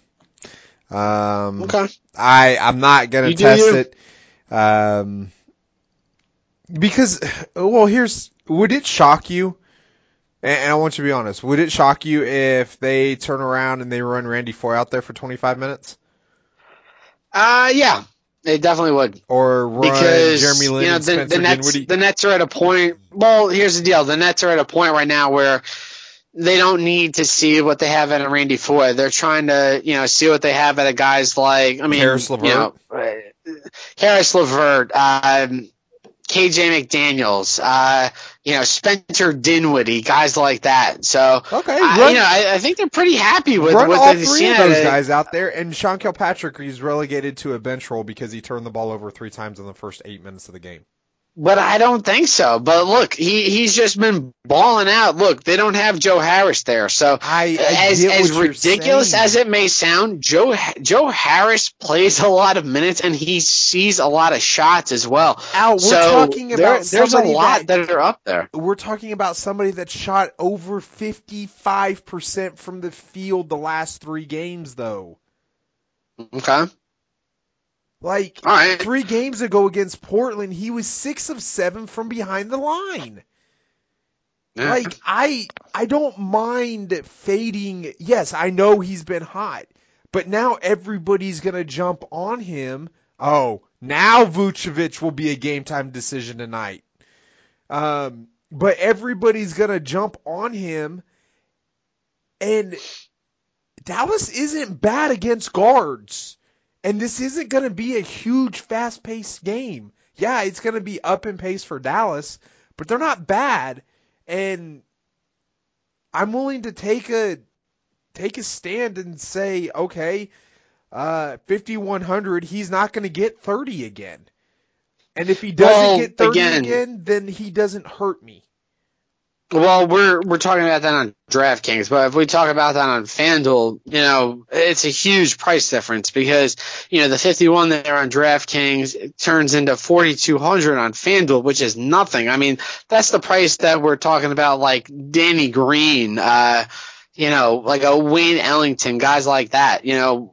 Okay. I'm not gonna test it. Because would it shock you? And I want you to be honest. Would it shock you if they turn around and they run Randy Foye out there for 25 minutes? Yeah, it definitely would. Or run Jeremy Lin and Spencer Dinwiddie. The Nets are at a point. Well, here's the deal. The Nets are at a point right now where they don't need to see what they have at a Randy Foye. They're trying to, see what they have at a guys like, Harris LeVert, KJ McDaniels, Spencer Dinwiddie, guys like that. So, okay, I think they're pretty happy with what all they've three seen of those guys out there. And Sean Kilpatrick, he's relegated to a bench role because he turned the ball over 3 times in the first 8 minutes of the game. But I don't think so. But look, he's just been balling out. Look, they don't have Joe Harris there. So as ridiculous as it may sound, Joe Harris plays a lot of minutes and he sees a lot of shots as well. Al, talking about there's a lot that are up there. We're talking about somebody that shot over 55% from the field the last 3 games, though. Okay. Like, all right. 3 games ago against Portland, he was 6 of 7 from behind the line. Yeah. Like, I don't mind fading. Yes, I know he's been hot, but now everybody's going to jump on him. Oh, now Vucevic will be a game-time decision tonight. But everybody's going to jump on him, and Dallas isn't bad against guards. And this isn't going to be a huge, fast-paced game. Yeah, it's going to be up in pace for Dallas, but they're not bad. And I'm willing to take a stand and say, okay, 5,100, he's not going to get 30 again. And if he doesn't get 30 again, then he doesn't hurt me. Well, we're talking about that on DraftKings, but if we talk about that on FanDuel, it's a huge price difference because, the 51 there on DraftKings it turns into 4,200 on FanDuel, which is nothing. I mean, that's the price that we're talking about, like Danny Green, like a Wayne Ellington, guys like that.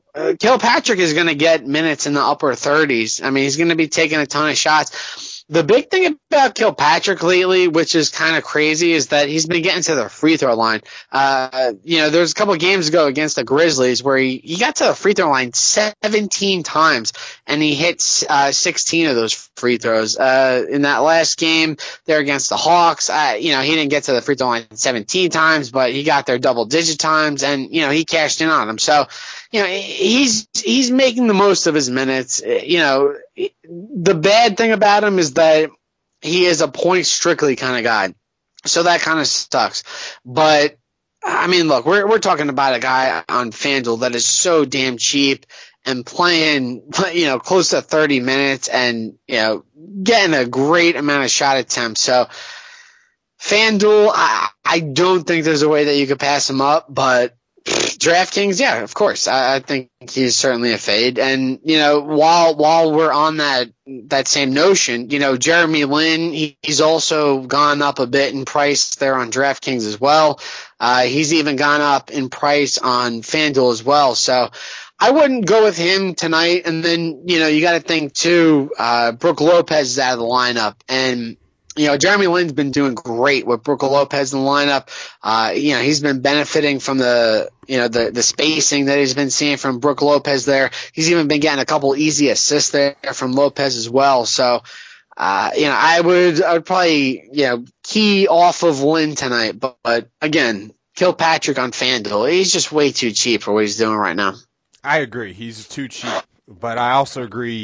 Kilpatrick is going to get minutes in the upper 30s. I mean, he's going to be taking a ton of shots. The big thing about Kilpatrick lately, which is kind of crazy, is that he's been getting to the free throw line. There was a couple of games ago against the Grizzlies where he got to the free throw line 17 times, and he hit 16 of those free throws. In that last game there against the Hawks, he didn't get to the free throw line 17 times, but he got there double-digit times, and, he cashed in on them. So, he's making the most of his minutes. The bad thing about him is that he is a point strictly kind of guy. So that kind of sucks. But I mean, look, we're talking about a guy on FanDuel that is so damn cheap and playing, close to 30 minutes and, getting a great amount of shot attempts. So FanDuel, I don't think there's a way that you could pass him up, but DraftKings, yeah, of course. I think he's certainly a fade. And, while we're on that same notion, Jeremy Lin, he's also gone up a bit in price there on DraftKings as well. He's even gone up in price on FanDuel as well. So I wouldn't go with him tonight. And then, you got to think too, Brook Lopez is out of the lineup, and Jeremy Lin's been doing great with Brook Lopez in the lineup. He's been benefiting from the spacing that he's been seeing from Brook Lopez there. He's even been getting a couple easy assists there from Lopez as well. So, I would probably, key off of Lin tonight. But again, Kilpatrick on FanDuel, he's just way too cheap for what he's doing right now. I agree. He's too cheap. But I also agree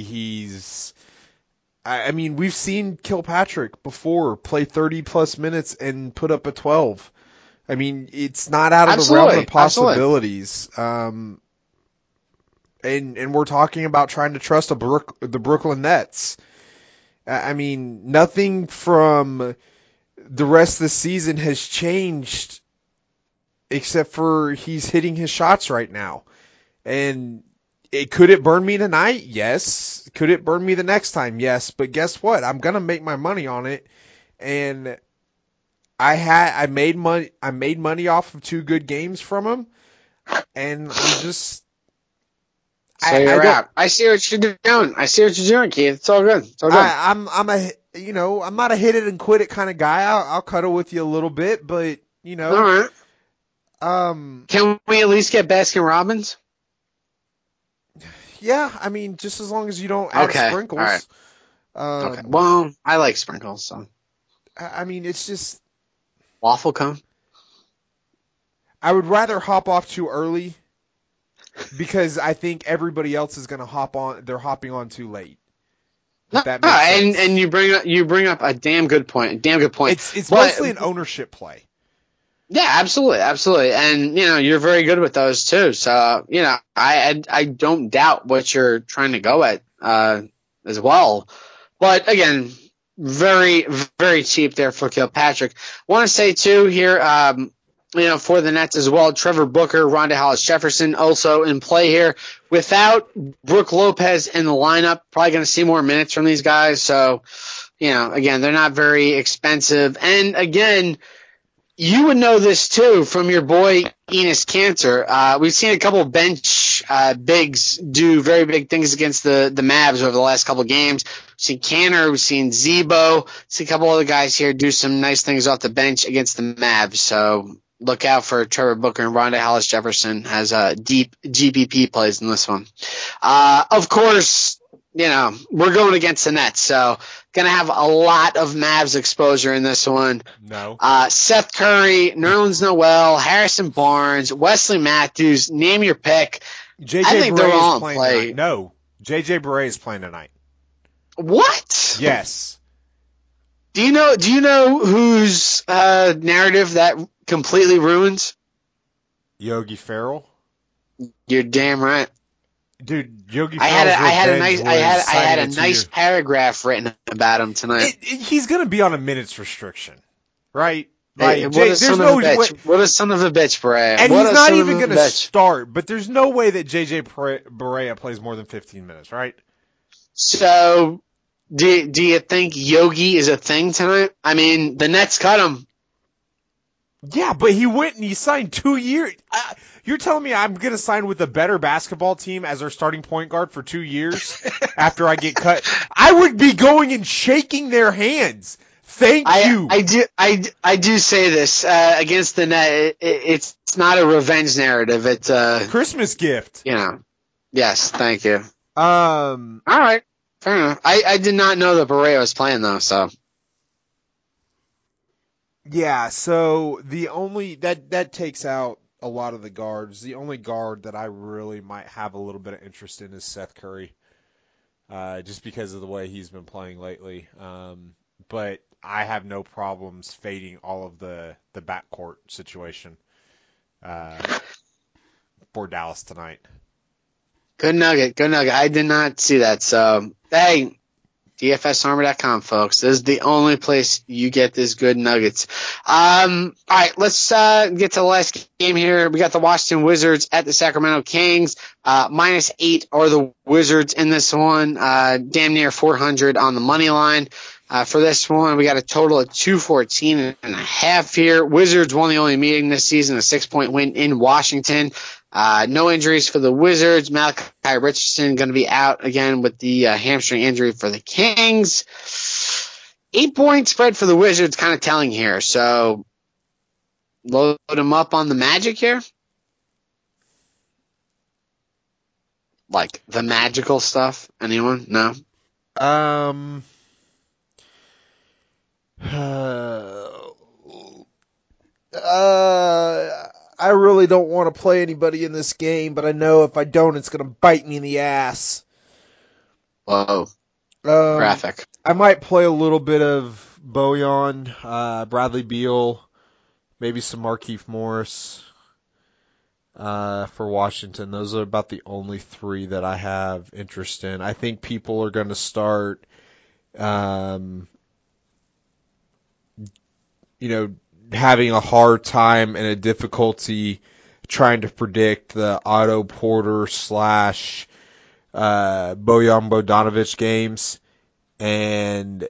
we've seen Kilpatrick before play 30-plus minutes and put up a 12. I mean, it's not out of the realm of possibilities. And we're talking about trying to trust the Brooklyn Nets. I mean, nothing from the rest of the season has changed except for he's hitting his shots right now. And could it burn me tonight? Yes. Could it burn me the next time? Yes. But guess what? I'm gonna make my money on it, and I made money off of 2 good games from him, and I'm just. So you're out. I see what you're doing, Keith. It's all good. It's all good. I'm not a hit it and quit it kind of guy. I'll cuddle with you a little bit, but All right. Can we at least get Baskin Robbins? Yeah, I mean, just as long as you don't add sprinkles. All right. Okay. Well, I like sprinkles, so. I mean, it's just. Waffle cone? I would rather hop off too early because I think everybody else is going to hop on. They're hopping on too late. And you bring up a damn good point. It's mostly an ownership play. Yeah, absolutely. And, you're very good with those too. So, I don't doubt what you're trying to go at, as well. But again, very, very cheap there for Kilpatrick. Want to say too here, for the Nets as well, Trevor Booker, Rondé Hollis-Jefferson also in play here. Without Brook Lopez in the lineup, probably going to see more minutes from these guys. So, again, they're not very expensive. And again, you would know this too from your boy Enes Kanter. We've seen a couple of bench bigs do very big things against the Mavs over the last couple of games. We've seen Kanter, we've seen Zebo, see a couple other guys here do some nice things off the bench against the Mavs. So look out for Trevor Booker and Rondé Hollis-Jefferson as deep GPP plays in this one. Of course, we're going against the Nets, so going to have a lot of Mavs exposure in this one. No. Seth Curry, Nerlens Noel, Harrison Barnes, Wesley Matthews, name your pick. I think they're all in play. Tonight. No. JJ Barea is playing tonight. What? Yes. Do you know whose narrative that completely ruins? Yogi Ferrell. You're damn right. Dude, Yogi I had a nice paragraph written about him tonight. He's going to be on a minutes restriction, right? Like, what a son of a bitch, Barea. And he's not even going to start, but there's no way that JJ Barea plays more than 15 minutes, right? So, do you think Yogi is a thing tonight? I mean, the Nets cut him. Yeah, but he went and he signed 2 years. You're telling me I'm going to sign with a better basketball team as our starting point guard for 2 years after I get cut? I would be going and shaking their hands. Thank you. I do say this against the net. It's not a revenge narrative. It's a Christmas gift. Yes, thank you. All right, fair enough. I did not know that Barea was playing though. So yeah, so the only that takes out a lot of the guards. The only guard that I really might have a little bit of interest in is Seth Curry, just because of the way he's been playing lately. But I have no problems fading all of the backcourt situation for Dallas tonight. Good nugget. I did not see that. So, hey, DFSArmor.com, folks. This is the only place you get this good nuggets. All right, let's get to the last game here. We got the Washington Wizards at the Sacramento Kings. -8 are the Wizards in this one. Damn near 400 on the money line. For this one, we got a total of 214.5 here. Wizards won the only meeting this season, a 6-point win in Washington. No injuries for the Wizards. Malachi Richardson going to be out again with the hamstring injury for the Kings. 8-point spread for the Wizards, kind of telling here. So load them up on the Magic here. Like the magical stuff. Anyone? No. I really don't want to play anybody in this game, but I know if I don't, it's going to bite me in the ass. Whoa. Graphic. I might play a little bit of Bojan, Bradley Beal, maybe some Markieff Morris for Washington. Those are about the only three that I have interest in. I think people are going to start having a hard time and a difficulty trying to predict the Otto Porter / Bojan Bogdanovic games. And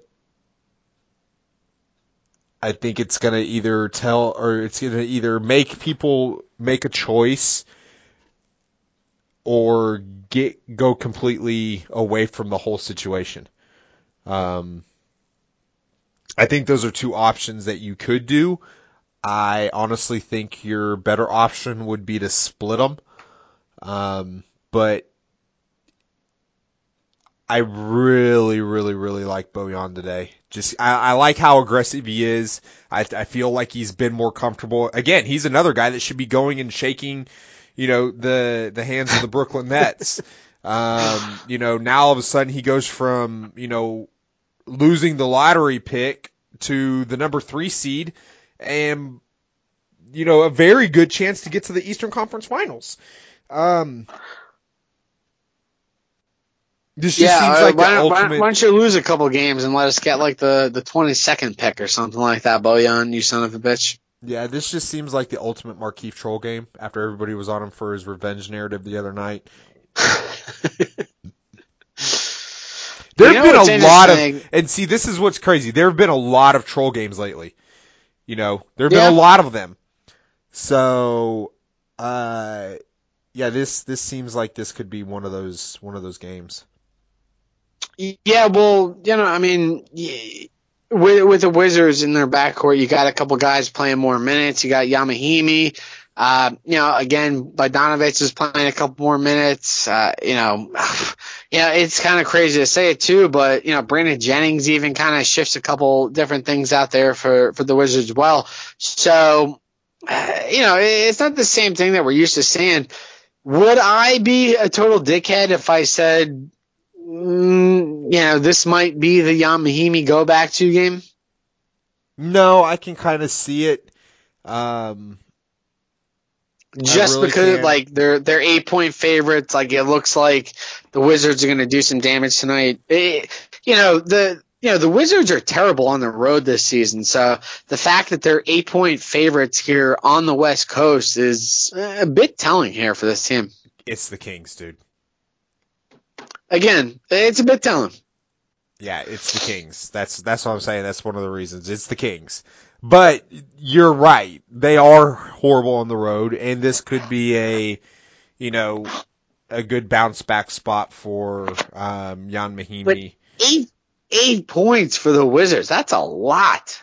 I think it's going to either make people make a choice or go completely away from the whole situation. I think those are two options that you could do. I honestly think your better option would be to split them. But I really, really, really like Bojan today. I like how aggressive he is. I feel like he's been more comfortable. Again, he's another guy that should be going and shaking, the hands of the Brooklyn Nets. Now all of a sudden he goes from, losing the lottery pick to the number 3 seed and, a very good chance to get to the Eastern Conference Finals. This just seems like the ultimate. Why don't you lose a couple games and let us get like the 22nd pick or something like that, Bojan, you son of a bitch. Yeah, this just seems like the ultimate Markieff troll game after everybody was on him for his revenge narrative the other night. There have been a lot of, and see, this is what's crazy. There have been a lot of troll games lately. There have been a lot of them. So, this seems like this could be one of those games. Yeah, well, with the Wizards in their backcourt, you got a couple guys playing more minutes. You got Yamahimi. Again, Bogdanovic is playing a couple more minutes. It's kind of crazy to say it too, but, Brandon Jennings even kind of shifts a couple different things out there for the Wizards as well. So, it's not the same thing that we're used to seeing. Would I be a total dickhead if I said, this might be the Yamahimi go back to game? No, I can kind of see it. Just really because, they're 8-point favorites, it looks like the Wizards are going to do some damage tonight. The Wizards are terrible on the road this season, so the fact that they're 8-point favorites here on the West Coast is a bit telling here for this team. It's the Kings, dude. Again, it's a bit telling. Yeah, it's the Kings. That's what I'm saying. That's one of the reasons. It's the Kings. But you're right. They are horrible on the road, and this could be a good bounce back spot for Jan Mahinmi. But 8 points for the Wizards. That's a lot.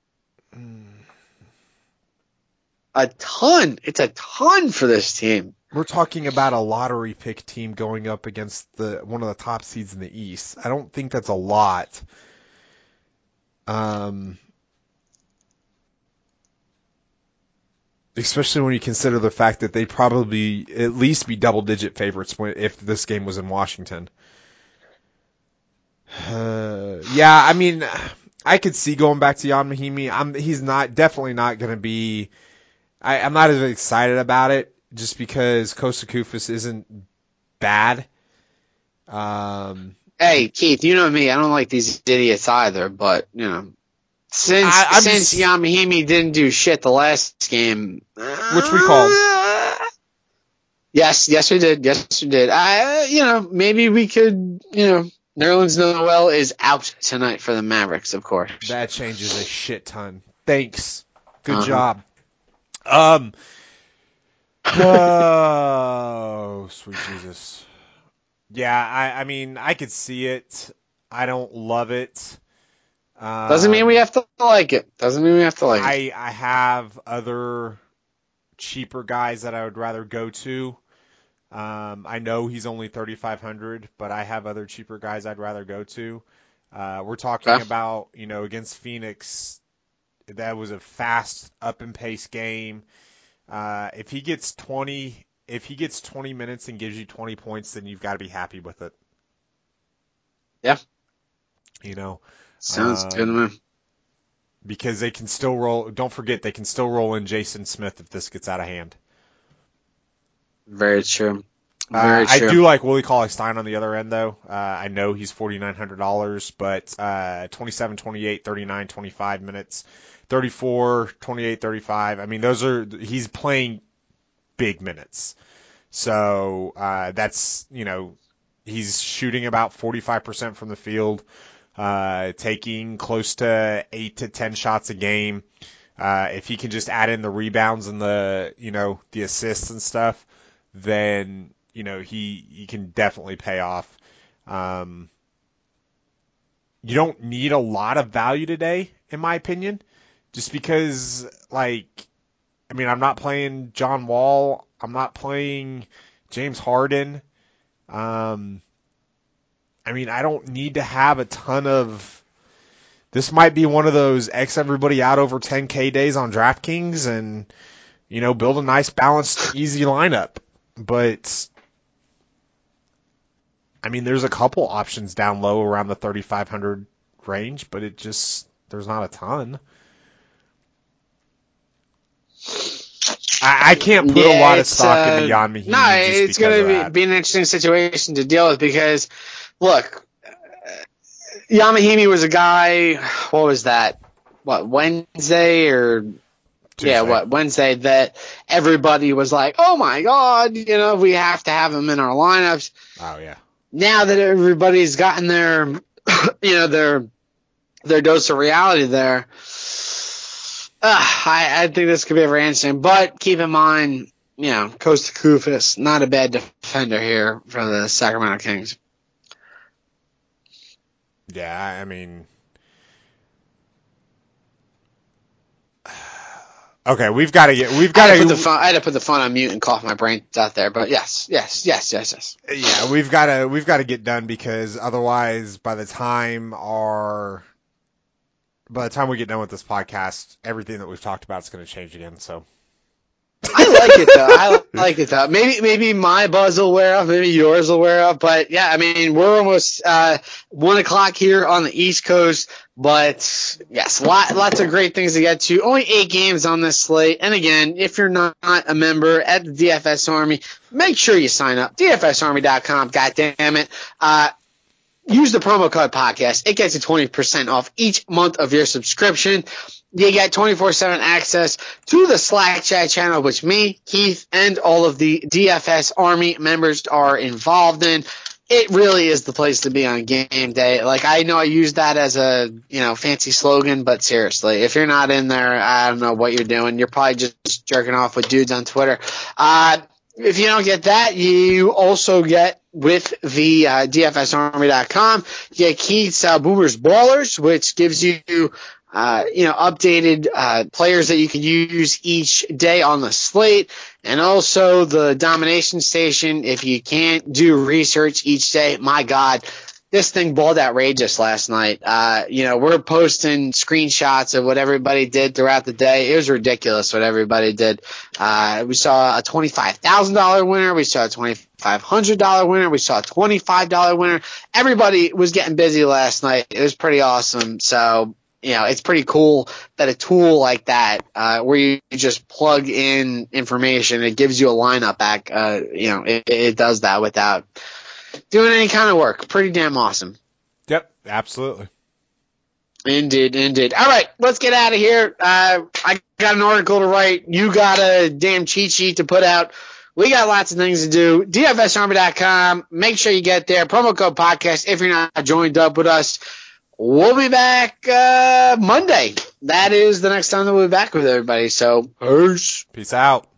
A ton. It's a ton for this team. We're talking about a lottery pick team going up against one of the top seeds in the East. I don't think that's a lot. Especially when you consider the fact that they'd probably at least be double-digit favorites if this game was in Washington. Yeah, I mean, I could see going back to Jan Mahinmi. He's definitely not going to be. I'm not as excited about it just because Kosta Koufos isn't bad. Hey, Keith, you know me. I don't like these idiots either, but since Jan Mahinmi didn't do shit the last game, which we called. Yes, we did. Maybe we could, Nerlens Noel is out tonight for the Mavericks, of course. That changes a shit ton. Thanks. Good job. Oh, sweet Jesus. Yeah, I mean, I could see it. I don't love it. Doesn't mean we have to like it. I have other cheaper guys that I would rather go to. I know he's only 3,500, but I have other cheaper guys I'd rather go to. We're talking about, against Phoenix, that was a fast, up and pace game. If he gets 20 minutes and gives you 20 points, then you've got to be happy with it. Yeah. Sounds good to me. Because they can still roll. Don't forget, they can still roll in Jason Smith if this gets out of hand. Very true. I do like Willie Cauley-Stein on the other end, though. I know he's $4,900, but 27, 28, 39, 25 minutes, 34, 28, 35. I mean, he's playing big minutes. So that's, he's shooting about 45% from the field, taking close to 8 to 10 shots a game. If he can just add in the rebounds and the assists and stuff, then he can definitely pay off. You don't need a lot of value today, in my opinion, just because, I'm not playing John Wall. I'm not playing James Harden. I don't need to have a ton of. This might be one of those X everybody out over 10K days on DraftKings and, build a nice, balanced, easy lineup. But, there's a couple options down low around the 3,500 range, but there's not a ton. I can't put a lot of stock into Jan Mahinmi. No, it's going to be an interesting situation to deal with because, look, Jan Mahinmi was a guy, what was that? Wednesday or Tuesday. Wednesday that everybody was like, oh my God, we have to have him in our lineups. Oh yeah. Now that everybody's gotten their, their dose of reality there, I think this could be very interesting. But keep in mind, Kosta Koufos, not a bad defender here for the Sacramento Kings. Yeah, okay, I had to put the phone on mute and cough my brains out there, but yes. Yeah, we've got to get done because otherwise, by the time we get done with this podcast, everything that we've talked about is going to change again. So I like it though. Maybe my buzz will wear off, maybe yours will wear off. But yeah, we're almost 1:00 here on the East Coast. But yes, lots of great things to get to. Only 8 games on this slate. And again, if you're not a member at the DFS Army, make sure you sign up. DFSArmy.com. God damn it. Use the promo code podcast. It gets you 20% off each month of your subscription. You get 24/7 access to the Slack chat channel, which me, Keith, and all of the DFS Army members are involved in. it really is the place to be on game day. Like, I know I use that as a, fancy slogan, but seriously, if you're not in there, I don't know what you're doing. You're probably just jerking off with dudes on Twitter. If you don't get that, you also get with the DFSArmy.com, you get Keith's Boomers Ballers, which gives you updated players that you can use each day on the slate, and also the Domination Station. If you can't do research each day, my God, this thing balled outrageous last night. We're posting screenshots of what everybody did throughout the day. It was ridiculous what everybody did. We saw a $25,000 winner. We saw a $2,500 winner. We saw a $25 winner. Everybody was getting busy last night. It was pretty awesome. So, it's pretty cool that a tool like that, where you just plug in information, it gives you a lineup back. It does that without doing any kind of work. Pretty damn awesome. Yep, absolutely. Indeed. All right, let's get out of here. I got an article to write. You got a damn cheat sheet to put out. We got lots of things to do. DFSArmy.com. Make sure you get there. Promo code podcast if you're not joined up with us. We'll be back Monday. That is the next time that we'll be back with everybody. So, peace. Peace out.